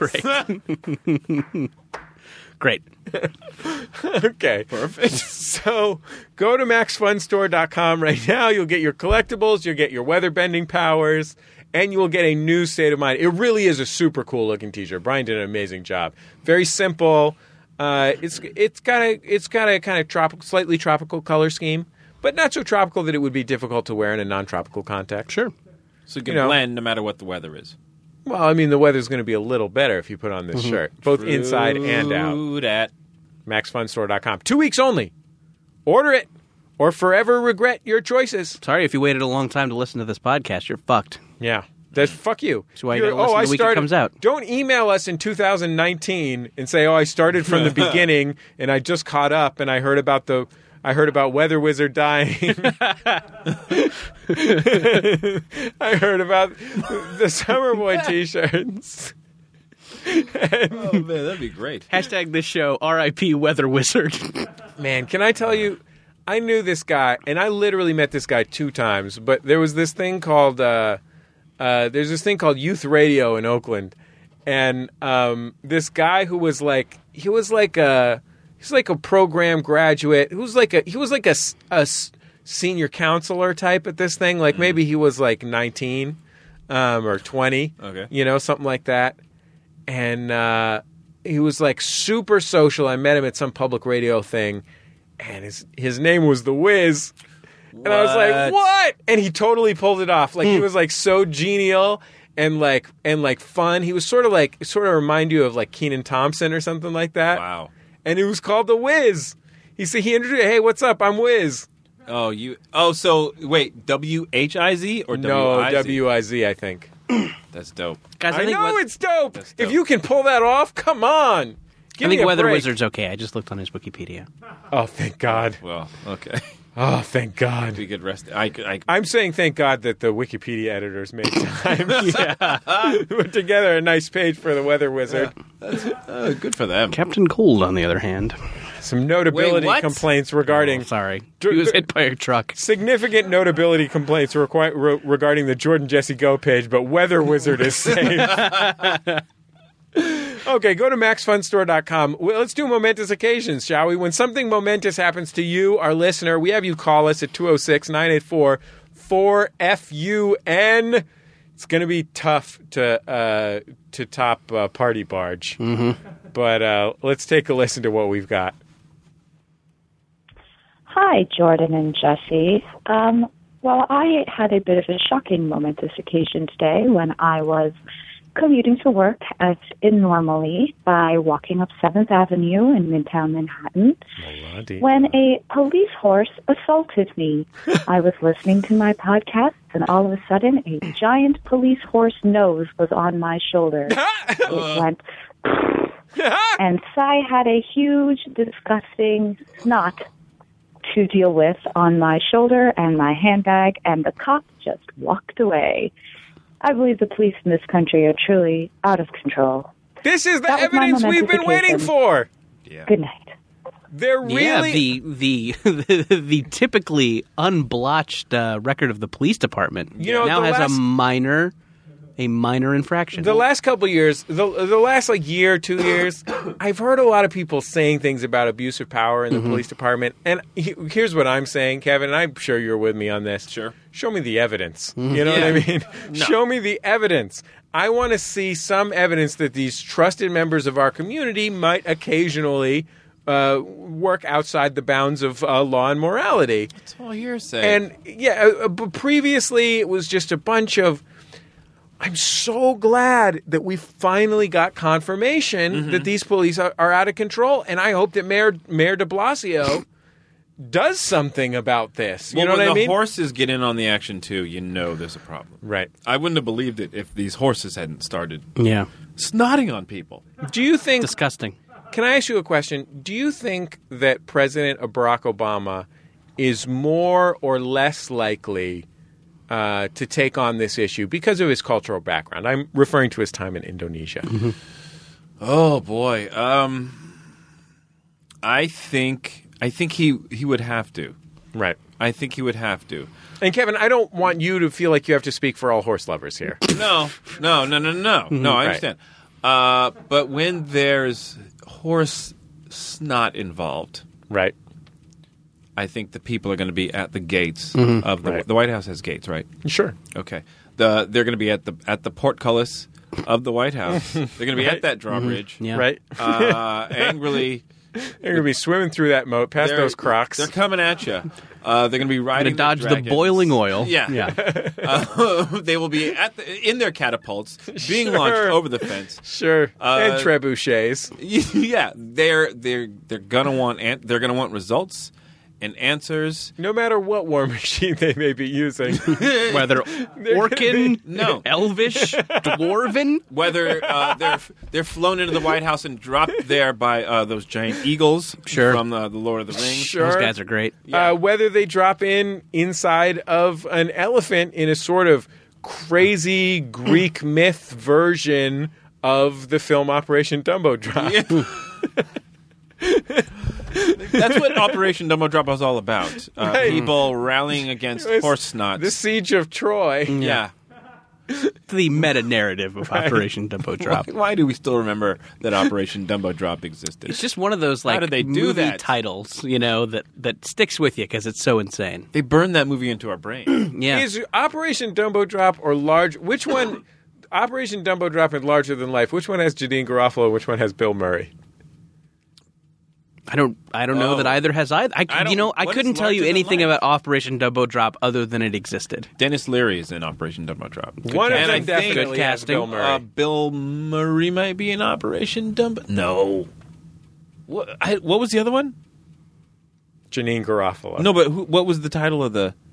Wiz? Great. Okay. Perfect. So go to maxfunstore.com right now. You'll get your collectibles, you'll get your weather-bending powers, and you will get a new state of mind. It really is a super cool-looking T-shirt. Brian did an amazing job. Very simple. It's got a kind of slightly tropical color scheme, but not so tropical that it would be difficult to wear in a non-tropical context. Sure. So you can blend no matter what the weather is. Well, I mean, the weather's going to be a little better if you put on this shirt, both inside and out. True that. MaxFunStore.com. 2 weeks only. Order it or forever regret your choices. Sorry if you waited a long time to listen to this podcast. You're fucked. Yeah. That's fuck you. That's why you gotta listen the week it comes out. Don't email us in 2019 and say, I started from the beginning and I just caught up and I heard about Weather Wizard dying. I heard about the Summer Boy t-shirts. Oh, man, that'd be great. Hashtag this show, RIP Weather Wizard. Man, can I tell you, I knew this guy, and I literally met this guy 2 times, but there was this thing called, Youth Radio in Oakland, and this guy who was like, he's like a program graduate, he was like a senior counselor type at this thing, like maybe he was like 19 or 20, okay. Something like that. And he was like super social. I met him at some public radio thing, and his name was The Wiz. And I was like, "What?" And he totally pulled it off. Like he was like so genial and like fun. He was sort of remind you of like Kenan Thompson or something like that. Wow. And he was called The Wiz. He introduced, "Hey, what's up? I'm Wiz." So wait, WHIZ or No, WIZ? WIZ, I think. That's dope. Guys, I know it's dope. That's dope. If you can pull that off, come on. Give I me think a Weather break. Wizard's okay. I just looked on his Wikipedia. Oh, thank God. Well, okay. Oh, thank God. We could rest. I'm saying thank God that the Wikipedia editors made time. Put together a nice page for the Weather Wizard. Yeah. Good for them. Captain Cold, on the other hand. Some notability Wait, what? complaints regarding... Oh, sorry. He was hit by a truck. Significant notability complaints regarding the Jordan Jesse Go page, but Weather Wizard is safe. Okay, go to MaxFunStore.com. Well, let's do momentous occasions, shall we? When something momentous happens to you, our listener, we have you call us at 206-984-4FUN. It's going to be tough to top Party Barge. Mm-hmm. But let's take a listen to what we've got. Hi, Jordan and Jesse. Well, I had a bit of a shocking momentous occasion today when I was commuting to work normally by walking up 7th Avenue in Midtown Manhattan when a police horse assaulted me. I was listening to my podcast, and all of a sudden, a giant police horse nose was on my shoulder. It went... and I had a huge, disgusting snot to deal with on my shoulder and my handbag, and the cop just walked away. I believe the police in this country are truly out of control. This is the evidence we've been waiting for. Yeah. Good night. They're really... the typically unblotched record of the police department now has a minor infraction. The last couple of years, the last like year, 2 years, I've heard a lot of people saying things about abuse of power in the police department. And here's what I'm saying, Kevin, and I'm sure you're with me on this. Sure. Show me the evidence. You know what I mean? No. Show me the evidence. I want to see some evidence that these trusted members of our community might occasionally work outside the bounds of law and morality. That's all hearsay. And but previously it was just a bunch of... I'm so glad that we finally got confirmation that these police are out of control, and I hope that Mayor de Blasio does something about this. You know what I mean? When the horses get in on the action too, there's a problem. Right. I wouldn't have believed it if these horses hadn't started snotting on people. Do you think... Disgusting. Can I ask you a question? Do you think that President Barack Obama is more or less likely to take on this issue because of his cultural background? I'm referring to his time in Indonesia. Mm-hmm. Oh boy, I think he would have to. Right. I think he would have to. And Kevin, I don't want you to feel like you have to speak for all horse lovers here. No. No, I understand. But when there's horse snot involved, right? I think the people are going to be at the gates of the White House has gates, right? Sure. Okay. They're going to be at the portcullis of the White House. They're going to be at that drawbridge, right? Angrily They're going to be swimming through that moat past those crocs. They're coming at you. They're going to be riding. Gonna dodge their the dragons. boiling oil. Yeah. They will be in their catapults, being launched over the fence. Sure. And trebuchets. Yeah, they're gonna want results and answers. No matter what war machine they may be using. Whether Orkin, No. Elvish, Dwarven. Whether they're flown into the White House and dropped there by those giant eagles from the Lord of the Rings. Sure. Those guys are great. Whether they drop inside of an elephant in a sort of crazy Greek myth version of the film Operation Dumbo Drop. That's what Operation Dumbo Drop was all about. Right. People rallying against horse snots. The Siege of Troy. Yeah. The meta-narrative of Operation Dumbo Drop. Why do we still remember that Operation Dumbo Drop existed? It's just one of those How did they do movie that? titles, that sticks with you because it's so insane. They burned that movie into our brain. Yeah. Is Operation Dumbo Drop or large? Which one? Operation Dumbo Drop and Larger Than Life. Which one has Janine Garofalo? Which one has Bill Murray? I don't know that either has either. I what couldn't is tell you Larger Than anything Life? about Operation Dumbo Drop other than it existed. Dennis Leary is in Operation Dumbo Drop. One of And them I think definitely good has casting. Bill Murray. Bill Murray might be in Operation Dumbo. No. What was the other one? Janine Garofalo. No, but what was the title of the?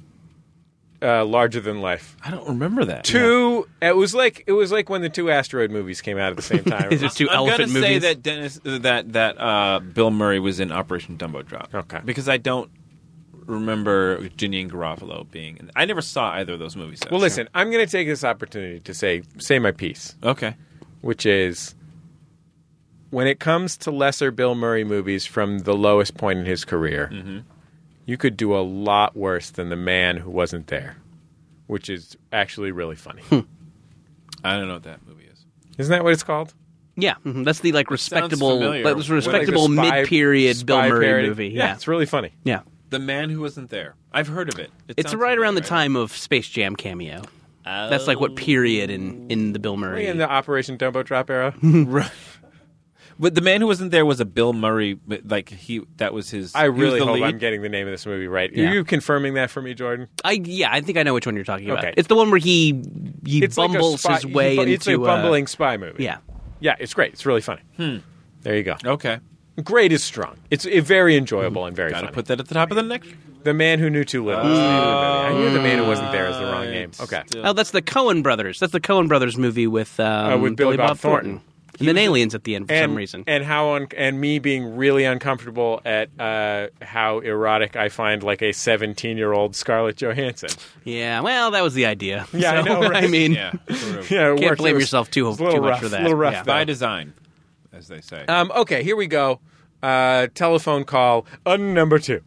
Larger Than Life. I don't remember that. Two. It was like when the two asteroid movies came out at the same time. Is it two elephant I'm gonna movies? say that Dennis that Bill Murray was in Operation Dumbo Drop. Okay. Because I don't remember Janine Garofalo being in. I never saw either of those movies. Well, listen, I'm going to take this opportunity to say my piece, Okay. which is when it comes to lesser Bill Murray movies from the lowest point in his career, you could do a lot worse than The Man Who Wasn't There, which is actually really funny. I don't know what that movie is. Isn't that what it's called? Yeah, that's the respectable, familiar. that was Like the respectable spy- mid-period Bill spy Murray parody? movie. Yeah, it's really funny. Yeah. The Man Who Wasn't There. I've heard of it. It's right around the time of Space Jam cameo. That's like what period in the Bill Murray. In the Operation Dumbo Drop era. Right. But The Man Who Wasn't There was a Bill Murray, that was his. I he was really the hope lead. I'm getting the name of this movie right. Yeah. Are you confirming that for me, Jordan? I think I know which one you're talking about. Okay. It's the one where he It's bumbles like a spy, his way into. It's a bumbling spy movie. Yeah. Yeah, it's great. It's really funny. There you go. Okay. Great is strong. It's very enjoyable and very Got to funny. put that at the top of the next. The Man Who Knew Too Little. is the name of the movie. I knew The Man Who Wasn't There is the wrong name. Okay. Oh, that's the Coen Brothers. That's the Coen Brothers movie with Billy Bob Thornton. And then aliens at the end for some reason. And me being really uncomfortable at how erotic I find like a 17-year-old Scarlett Johansson. Yeah, well, that was the idea. Yeah, I So, know, right? I mean, Yeah. Sort of. Yeah, it can't worked. blame It was- yourself too it was a little much rough, for that. A little rough, Yeah. though. By design, as they say. Okay, here we go. Telephone call number 2.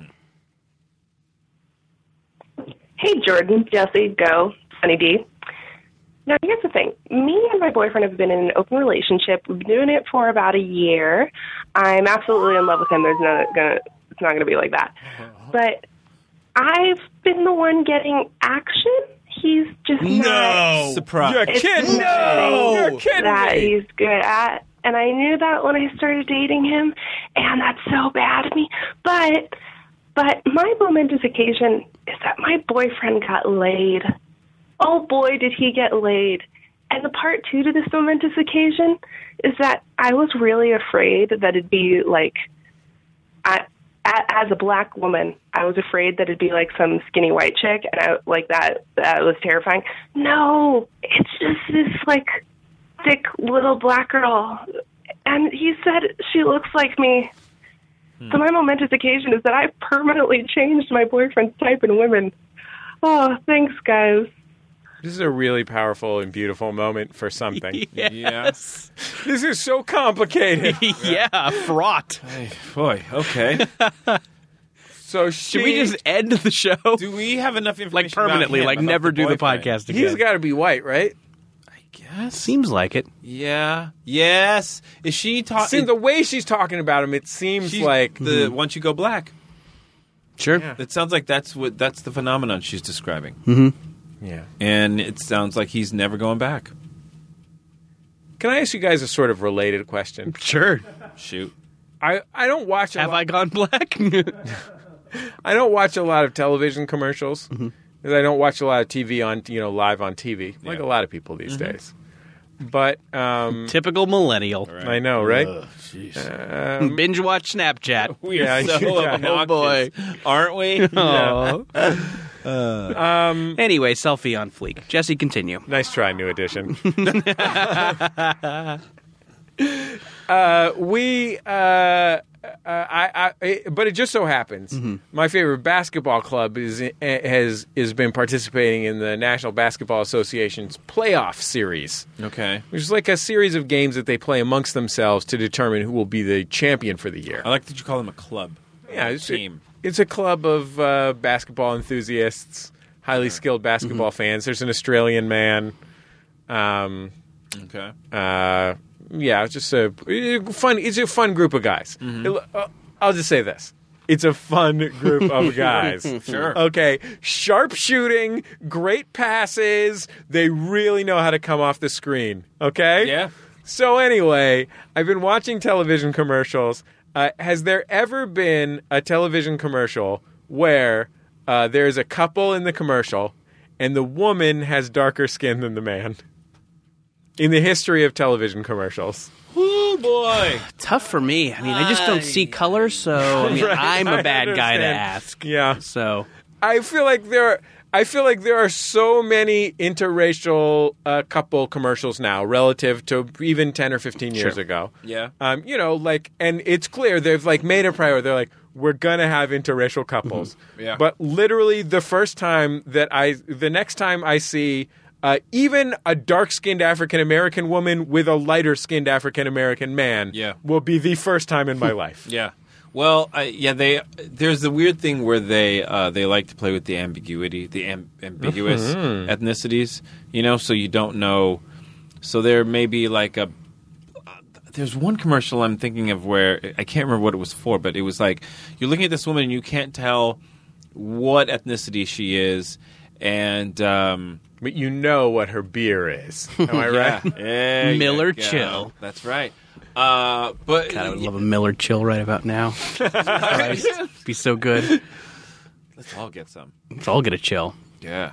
Hey, Jordan, Jesse, Go, Sunny D. Now, here's the thing. Me and my boyfriend have been in an open relationship. We've been doing it for about a year. I'm absolutely in love with him. It's not gonna be like that. But I've been the one getting action. He's just not Surprise. You're kidding! No! You're kidding that me! he's good at. And I knew that when I started dating him, and that's so bad of me. But my momentous occasion is that my boyfriend got laid. Oh boy, did he get laid. And the part 2 to this momentous occasion is that I was really afraid that it'd be like, as a black woman, I was afraid that it'd be like some skinny white chick, and that was terrifying. No, it's just this like thick little black girl. And he said she looks like me. So my momentous occasion is that I've permanently changed my boyfriend's type in women. Oh, thanks, guys. This is a really powerful and beautiful moment for something. Yes. This is so complicated. Yeah, fraught. Hey, boy, okay. So Should we just end the show? Do we have enough information Like permanently, about him, like about never do the boyfriend? podcast again? He's got to be white, right? Yes. Seems like it. Yeah. Yes. Is she See, talking? the way she's talking about him, it seems like the once you go black. Sure. Yeah. It sounds like that's the phenomenon she's describing. Yeah. And it sounds like he's never going back. Can I ask you guys a sort of related question? Sure. Shoot. I don't watch. Have I gone black? I don't watch a lot of television commercials because I don't watch a lot of TV on live on TV like a lot of people these days. But typical millennial. Right. I know, right? Binge watch Snapchat. We are so obnoxious, aren't we? Anyway, selfie on fleek. Jesse, continue. Nice try, New Edition. But it just so happens my favorite basketball club has been participating in the National Basketball Association's playoff series. Okay, which is like a series of games that they play amongst themselves to determine who will be the champion for the year. I like that you call them a club. Yeah, it's team. It's a club of basketball enthusiasts, highly skilled basketball fans. There's an Australian man. Okay. Yeah, it's just a fun. It's a fun group of guys. I'll just say this: it's a fun group of guys. Sure. Okay. Sharp shooting, great passes. They really know how to come off the screen. Okay. Yeah. So anyway, I've been watching television commercials. Has there ever been a television commercial where there's a couple in the commercial and the woman has darker skin than the man? In the history of television commercials. Oh, boy. Tough for me. I mean, I just don't see color, so I'm a bad guy to ask. Yeah. So I feel like there are so many interracial couple commercials now relative to even 10 or 15 years ago. Yeah. And it's clear they've made a priority. They're like, we're going to have interracial couples. Yeah. But literally the next time I see even a dark-skinned African-American woman with a lighter-skinned African-American man will be the first time in my life. Yeah. Well, there's the weird thing where they like to play with the ambiguity, the ambiguous ethnicities, so you don't know. So there may be there's one commercial I'm thinking of where I can't remember what it was for, but it was like you're looking at this woman and you can't tell what ethnicity she is, and but you know what her beer is. Am I right? Yeah, Miller Chill. That's right. But God, I would love a Miller Chill right about now. Be so good. Let's all get some. Let's all get a chill. Yeah.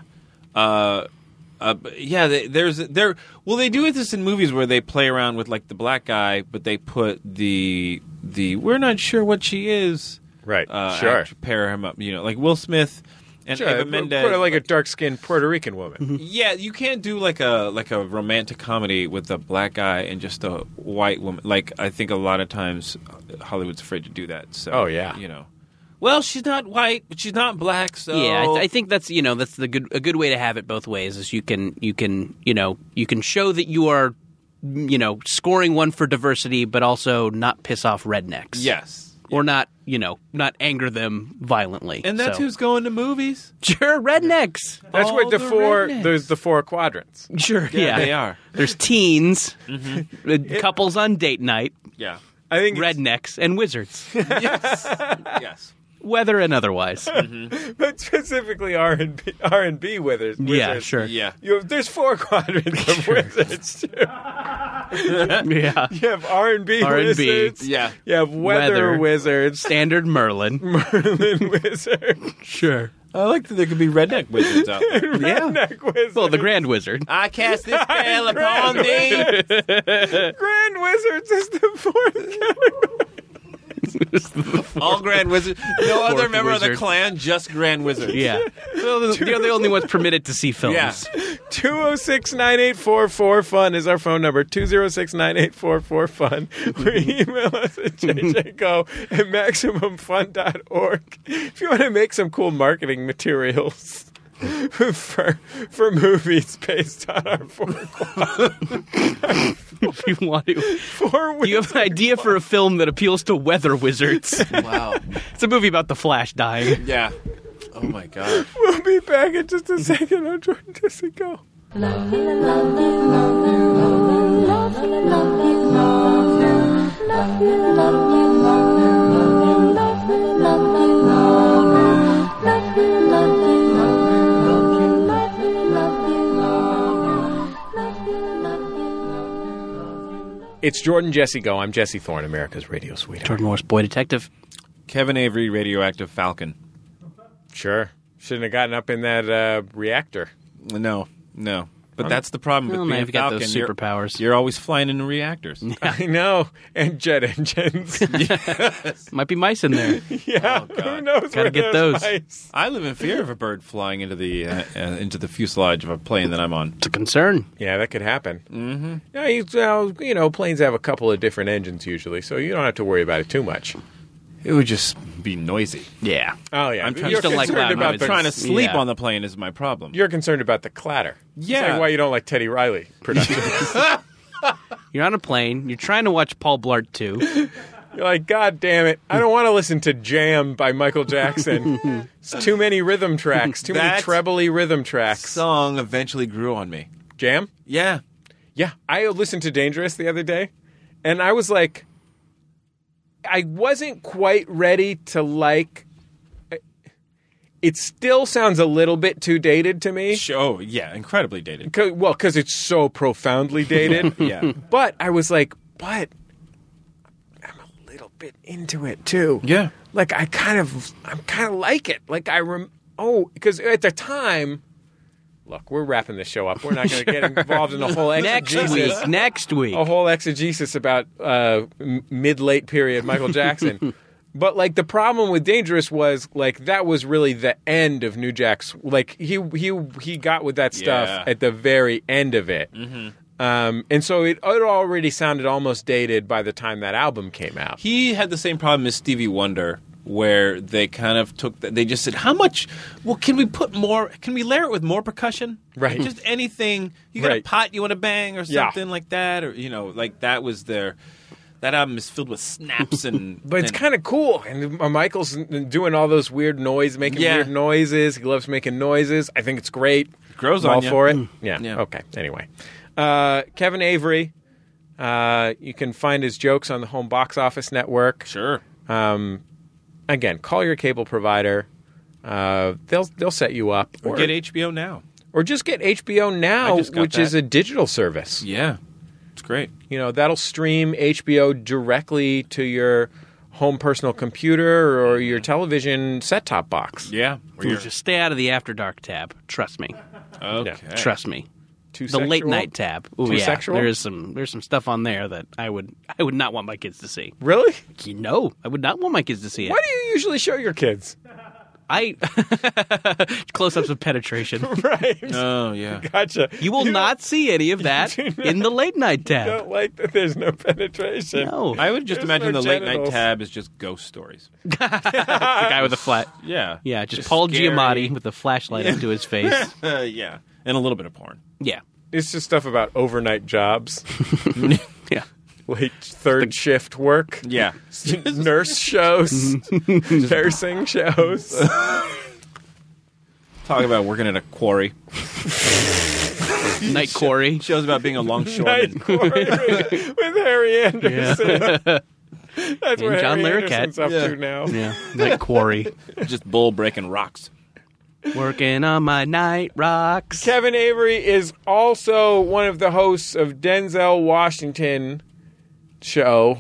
They do this in movies where they play around with the black guy, but they put the we're not sure what she is. Right. Sure. Pair him up. Like Will Smith. And Eva Mendes, put her like a dark-skinned Puerto Rican woman. Yeah, you can't do like a romantic comedy with a black guy and just a white woman. I think a lot of times Hollywood's afraid to do that. So, well, she's not white, but she's not black. So yeah, I think that's that's a good way to have it both ways. Is you can show that you are scoring one for diversity, but also not piss off rednecks. Yes. Or not anger them violently. And that's who's going to movies. Sure, rednecks. That's what there's the four quadrants. Sure, yeah. They are. There's teens, couples on date night. Yeah. I think rednecks and wizards. Yes. Weather and otherwise. But specifically R&B wizards. Yeah, sure. Yeah. There's four quadrants of wizards, too. Yeah. You have R&B wizards. Yeah. You have weather wizards. Standard Merlin. Merlin wizard. Sure. I like that there could be redneck wizards out there. Redneck wizard. Well, the Grand Wizard. I cast this spell upon thee. Grand Wizards is the fourth category. All Grand Wizards. No other member wizard. of the clan, just Grand Wizards. Yeah. Well, they're the only ones permitted to see films. Yeah. 206-9844-FUN is our phone number. 206-9844-FUN. Or email us at jjgo@maximumfun.org if you want to make some cool marketing materials for movies based on our four quadrants. If you want to. Do you have an idea for a film that appeals to weather wizards? Wow. It's a movie about the Flash dying. Yeah. Oh, my God. We'll be back in just a second on Jordan Jesse Go. Love you, love you, love you, love you, love you, love you, love you, love you, love you, love you, love you, love you, love you, It's Jordan Jesse Go. I'm Jesse Thorne, America's radio sweetheart. Jordan Morris, boy detective. Kevin Avery, radioactive falcon. Sure. Shouldn't have gotten up in that reactor. No. But that's the problem with Well, being now a you've got falcon. those superpowers. You're always flying in reactors. I know. And jet engines. Might be mice in there. Yeah. Oh, God. Who knows Gotta where get there's those. mice? I live in fear of a bird flying into the fuselage of a plane that I'm on. It's a concern. Yeah, that could happen. Mm-hmm. Yeah, planes have a couple of different engines usually, so you don't have to worry about it too much. It would just be noisy. Yeah. Oh, yeah. I'm trying You're to like concerned loud about noise. the, Trying to sleep Yeah. on the plane is my problem. You're concerned about the clatter. Yeah. It's like why you don't like Teddy Riley productions. You're on a plane. You're trying to watch Paul Blart 2. You're like, God damn it. I don't want to listen to Jam by Michael Jackson. It's too many rhythm tracks. Too many That trebly rhythm tracks. Song eventually grew on me. Jam? Yeah. Yeah. I listened to Dangerous the other day, and I was like, I wasn't quite ready to like. It still sounds a little bit too dated to me. Oh, yeah. Incredibly dated. Because it's so profoundly dated. Yeah. But I was like, but I'm a little bit into it too. Yeah. Like I'm kind of like it. Like because at the time, look, we're wrapping this show up. We're not going to get involved in a whole exegesis. Next week. A whole exegesis about mid-late period Michael Jackson. But like the problem with Dangerous was like that was really the end of New Jack's. Like he got with that stuff Yeah. at the very end of it. Mm-hmm. And so it already sounded almost dated by the time that album came out. He had the same problem as Stevie Wonder, where they kind of they just said, how much, can we put more, can we layer it with more percussion? Right. Just anything, you got Right. a pot you want to bang or Yeah. something like that, or, like that was that album is filled with snaps and... But it's kind of cool. And Michael's doing all those weird making Yeah. weird noises. He loves making noises. I think it's great. Grows I'm on all ya. for it. Yeah. Yeah. Okay. Anyway. Kevin Avery. You can find his jokes on the Home Box Office Network. Sure. Again, call your cable provider. They'll set you up. Or get HBO Now. Or just get HBO Now, I just got which that. is a digital service. Yeah. It's great. That'll stream HBO directly to your home personal computer or your television set-top box. Yeah. Just stay out of the After Dark tab. Trust me. Okay. Trust me. Too The late sexual? night tab. Ooh, Too yeah. sexual? There's some stuff on there that I would not want my kids to see. Really? No, I would not want my kids to see it. What do you usually show your kids? Close-ups of penetration. Right. Oh, yeah. Gotcha. You will not see any of that in the late night I tab. don't like that there's no penetration. No. I would just There's imagine no the late night genitals. tab is just ghost stories. The guy with the flat. Yeah. Yeah, just Paul scary. Giamatti with a flashlight up to his face. Yeah. And a little bit of porn. Yeah. It's just stuff about overnight jobs, Yeah. late third shift work, Yeah. nurse shows, nursing shows. Talk about working at a quarry. Night Quarry. Shows about being a Night longshoreman. Quarry with Harry Anderson. That's what John Harry Larroquette. Anderson's up Yeah. to now. Yeah. Night Quarry. Just bull breaking rocks. Working on my night rocks. Kevin Avery is also one of the hosts of Denzel Washington show.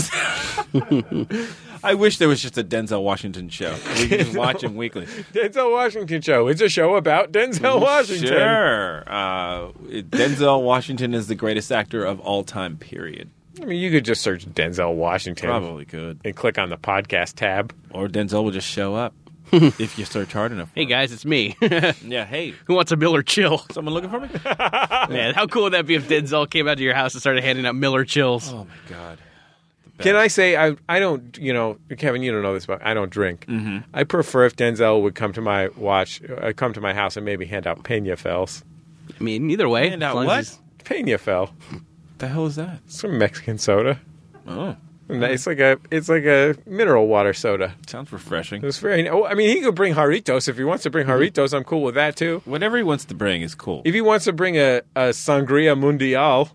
I wish there was just a Denzel Washington show. We could just watch him weekly. Denzel Washington show. It's a show about Denzel Washington. Sure. Denzel Washington is the greatest actor of all time, period. I mean, you could just search Denzel Washington Probably could. and click on the podcast tab. Or Denzel will just show up if you search hard enough. Hey guys, it's me. Yeah, hey. Who wants a Miller Chill? Someone looking for me? Man, how cool would that be if Denzel came out to your house and started handing out Miller Chills? Oh, my God. Can I say I don't, Kevin, you don't know this, but I don't drink. Mm-hmm. I prefer if Denzel would come to my house and maybe hand out Peña Fells. I mean, either way. Hand as out long what? as Peña Fel. The hell is that? It's some Mexican soda. Oh, And it's like a mineral water soda. sounds refreshing. It's very. Oh, I mean, he could bring Jarritos if he wants to bring Jarritos. I'm cool with that too. Whatever he wants to bring is cool. If he wants to bring a sangria mundial.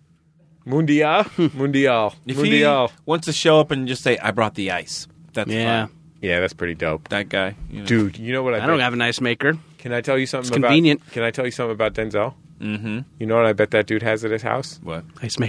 If he wants to show up and just say, I brought the ice, that's Yeah. fine. Yeah, that's pretty dope. That guy. Dude, you know what I don't have an ice maker. Can I tell you something It's convenient. Can I tell you something about Denzel? Mm-hmm. You know what I bet that dude has at his house? What? Ice maker.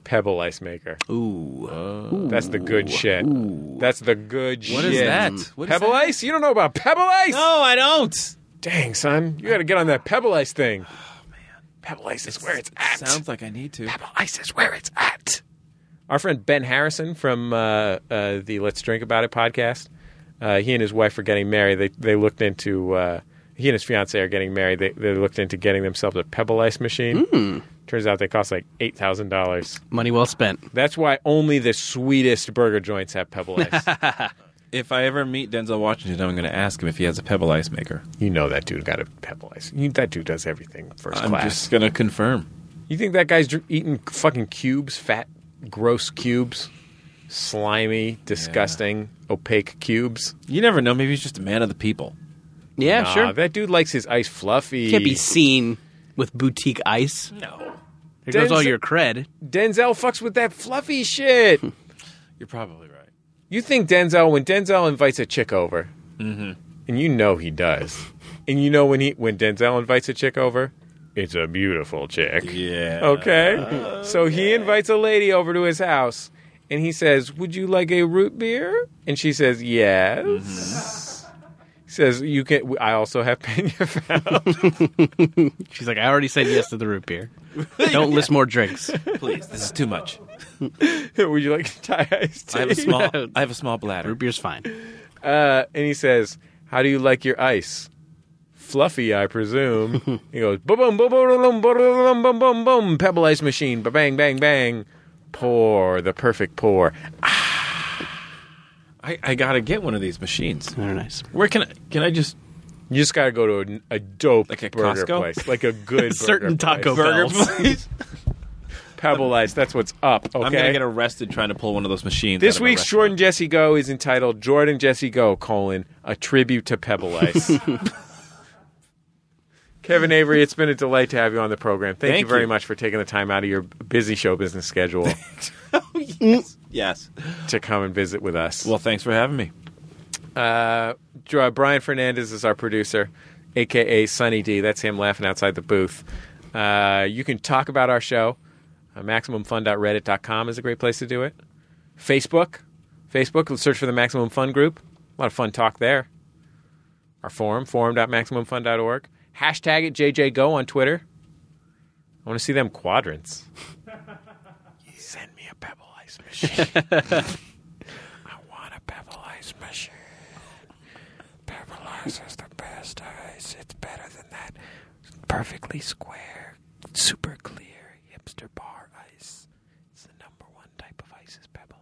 Pebble Ice Maker. Ooh. That's the good shit. That's the good shit. What is that? What is Pebble that? Ice? You don't know about Pebble Ice? No, I don't. Dang, son. You got to get on that Pebble Ice thing. Oh, man. Pebble Ice is where it's at. Sounds like I need to. Pebble Ice is where it's at. Our friend Ben Harrison from the Let's Drink About It podcast, he and his wife are getting married. They looked into, he and his fiance are getting married. They looked into getting themselves a Pebble Ice machine. Turns out they cost like $8,000. Money well spent. That's why only the sweetest burger joints have Pebble Ice. If I ever meet Denzel Washington, I'm going to ask him if he has a Pebble Ice maker. You know that dude got a Pebble Ice. That dude does everything first I'm class. just going to confirm. You think that guy's eating fucking cubes, fat, gross cubes? Slimy, disgusting, opaque cubes? You never know. Maybe he's just a man of the people. Yeah, Nah, sure. That dude likes his ice fluffy. Can't be seen with boutique ice. No. There goes all your cred. Denzel fucks with that fluffy shit. You're probably right. You think when Denzel invites a chick over, and you know he does, and you know when Denzel invites a chick over, it's a beautiful chick. Yeah. Okay? So he invites a lady over to his house, and he says, "Would you like a root beer?" And she says, "Yes." He says, "You can. I also have Peñafiel." She's like, I already said yes to the root beer. Don't list more drinks. Please, this is too much. Would you like Thai iced tea? I have a small bladder. Root beer's fine. And he says, "How do you like your ice? Fluffy, I presume." He goes, "Boom, boom, boom, boom, boom, boom, boom, boom, boom, Pebble Ice machine, bang, bang, bang, pour the perfect pour." I gotta get one of these machines. Very nice. Where can I just? You just gotta go to a dope Like a burger Costco? place, like a good Certain burger Taco place. Burger Bells. place. Pebble Ice. That's what's up. Okay. I'm gonna get arrested trying to pull one of those machines. This out of a week's restaurant. Jordan Jesse Go is entitled "Jordan Jesse Go: a tribute to Pebble Ice." Kevin Avery, it's been a delight to have you on the program. Thank you very you. much for taking the time out of your busy show business schedule Yes. to come and visit with us. Well, thanks for having me. Brian Fernandez is our producer, a.k.a. Sunny D. That's him laughing outside the booth. You can talk about our show. MaximumFun.reddit.com is a great place to do it. Facebook, search for the Maximum Fun group. A lot of fun talk there. Our forum.maximumfun.org. Hashtag it JJGo on Twitter. I want to see them quadrants. Send me a Pebble Ice machine. I want a Pebble Ice machine. Pebble Ice is the best ice. It's better than that perfectly square, super clear, hipster bar ice. It's the number one type of ice is Pebble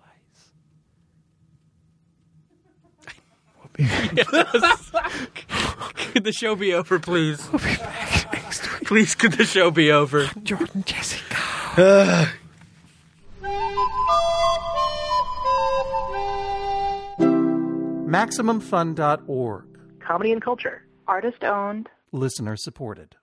Ice. Could the show be over, please? We'll be back next week. Please, could the show be over? Jordan Jessica. MaximumFun.org. Comedy and culture. Artist owned. Listener supported.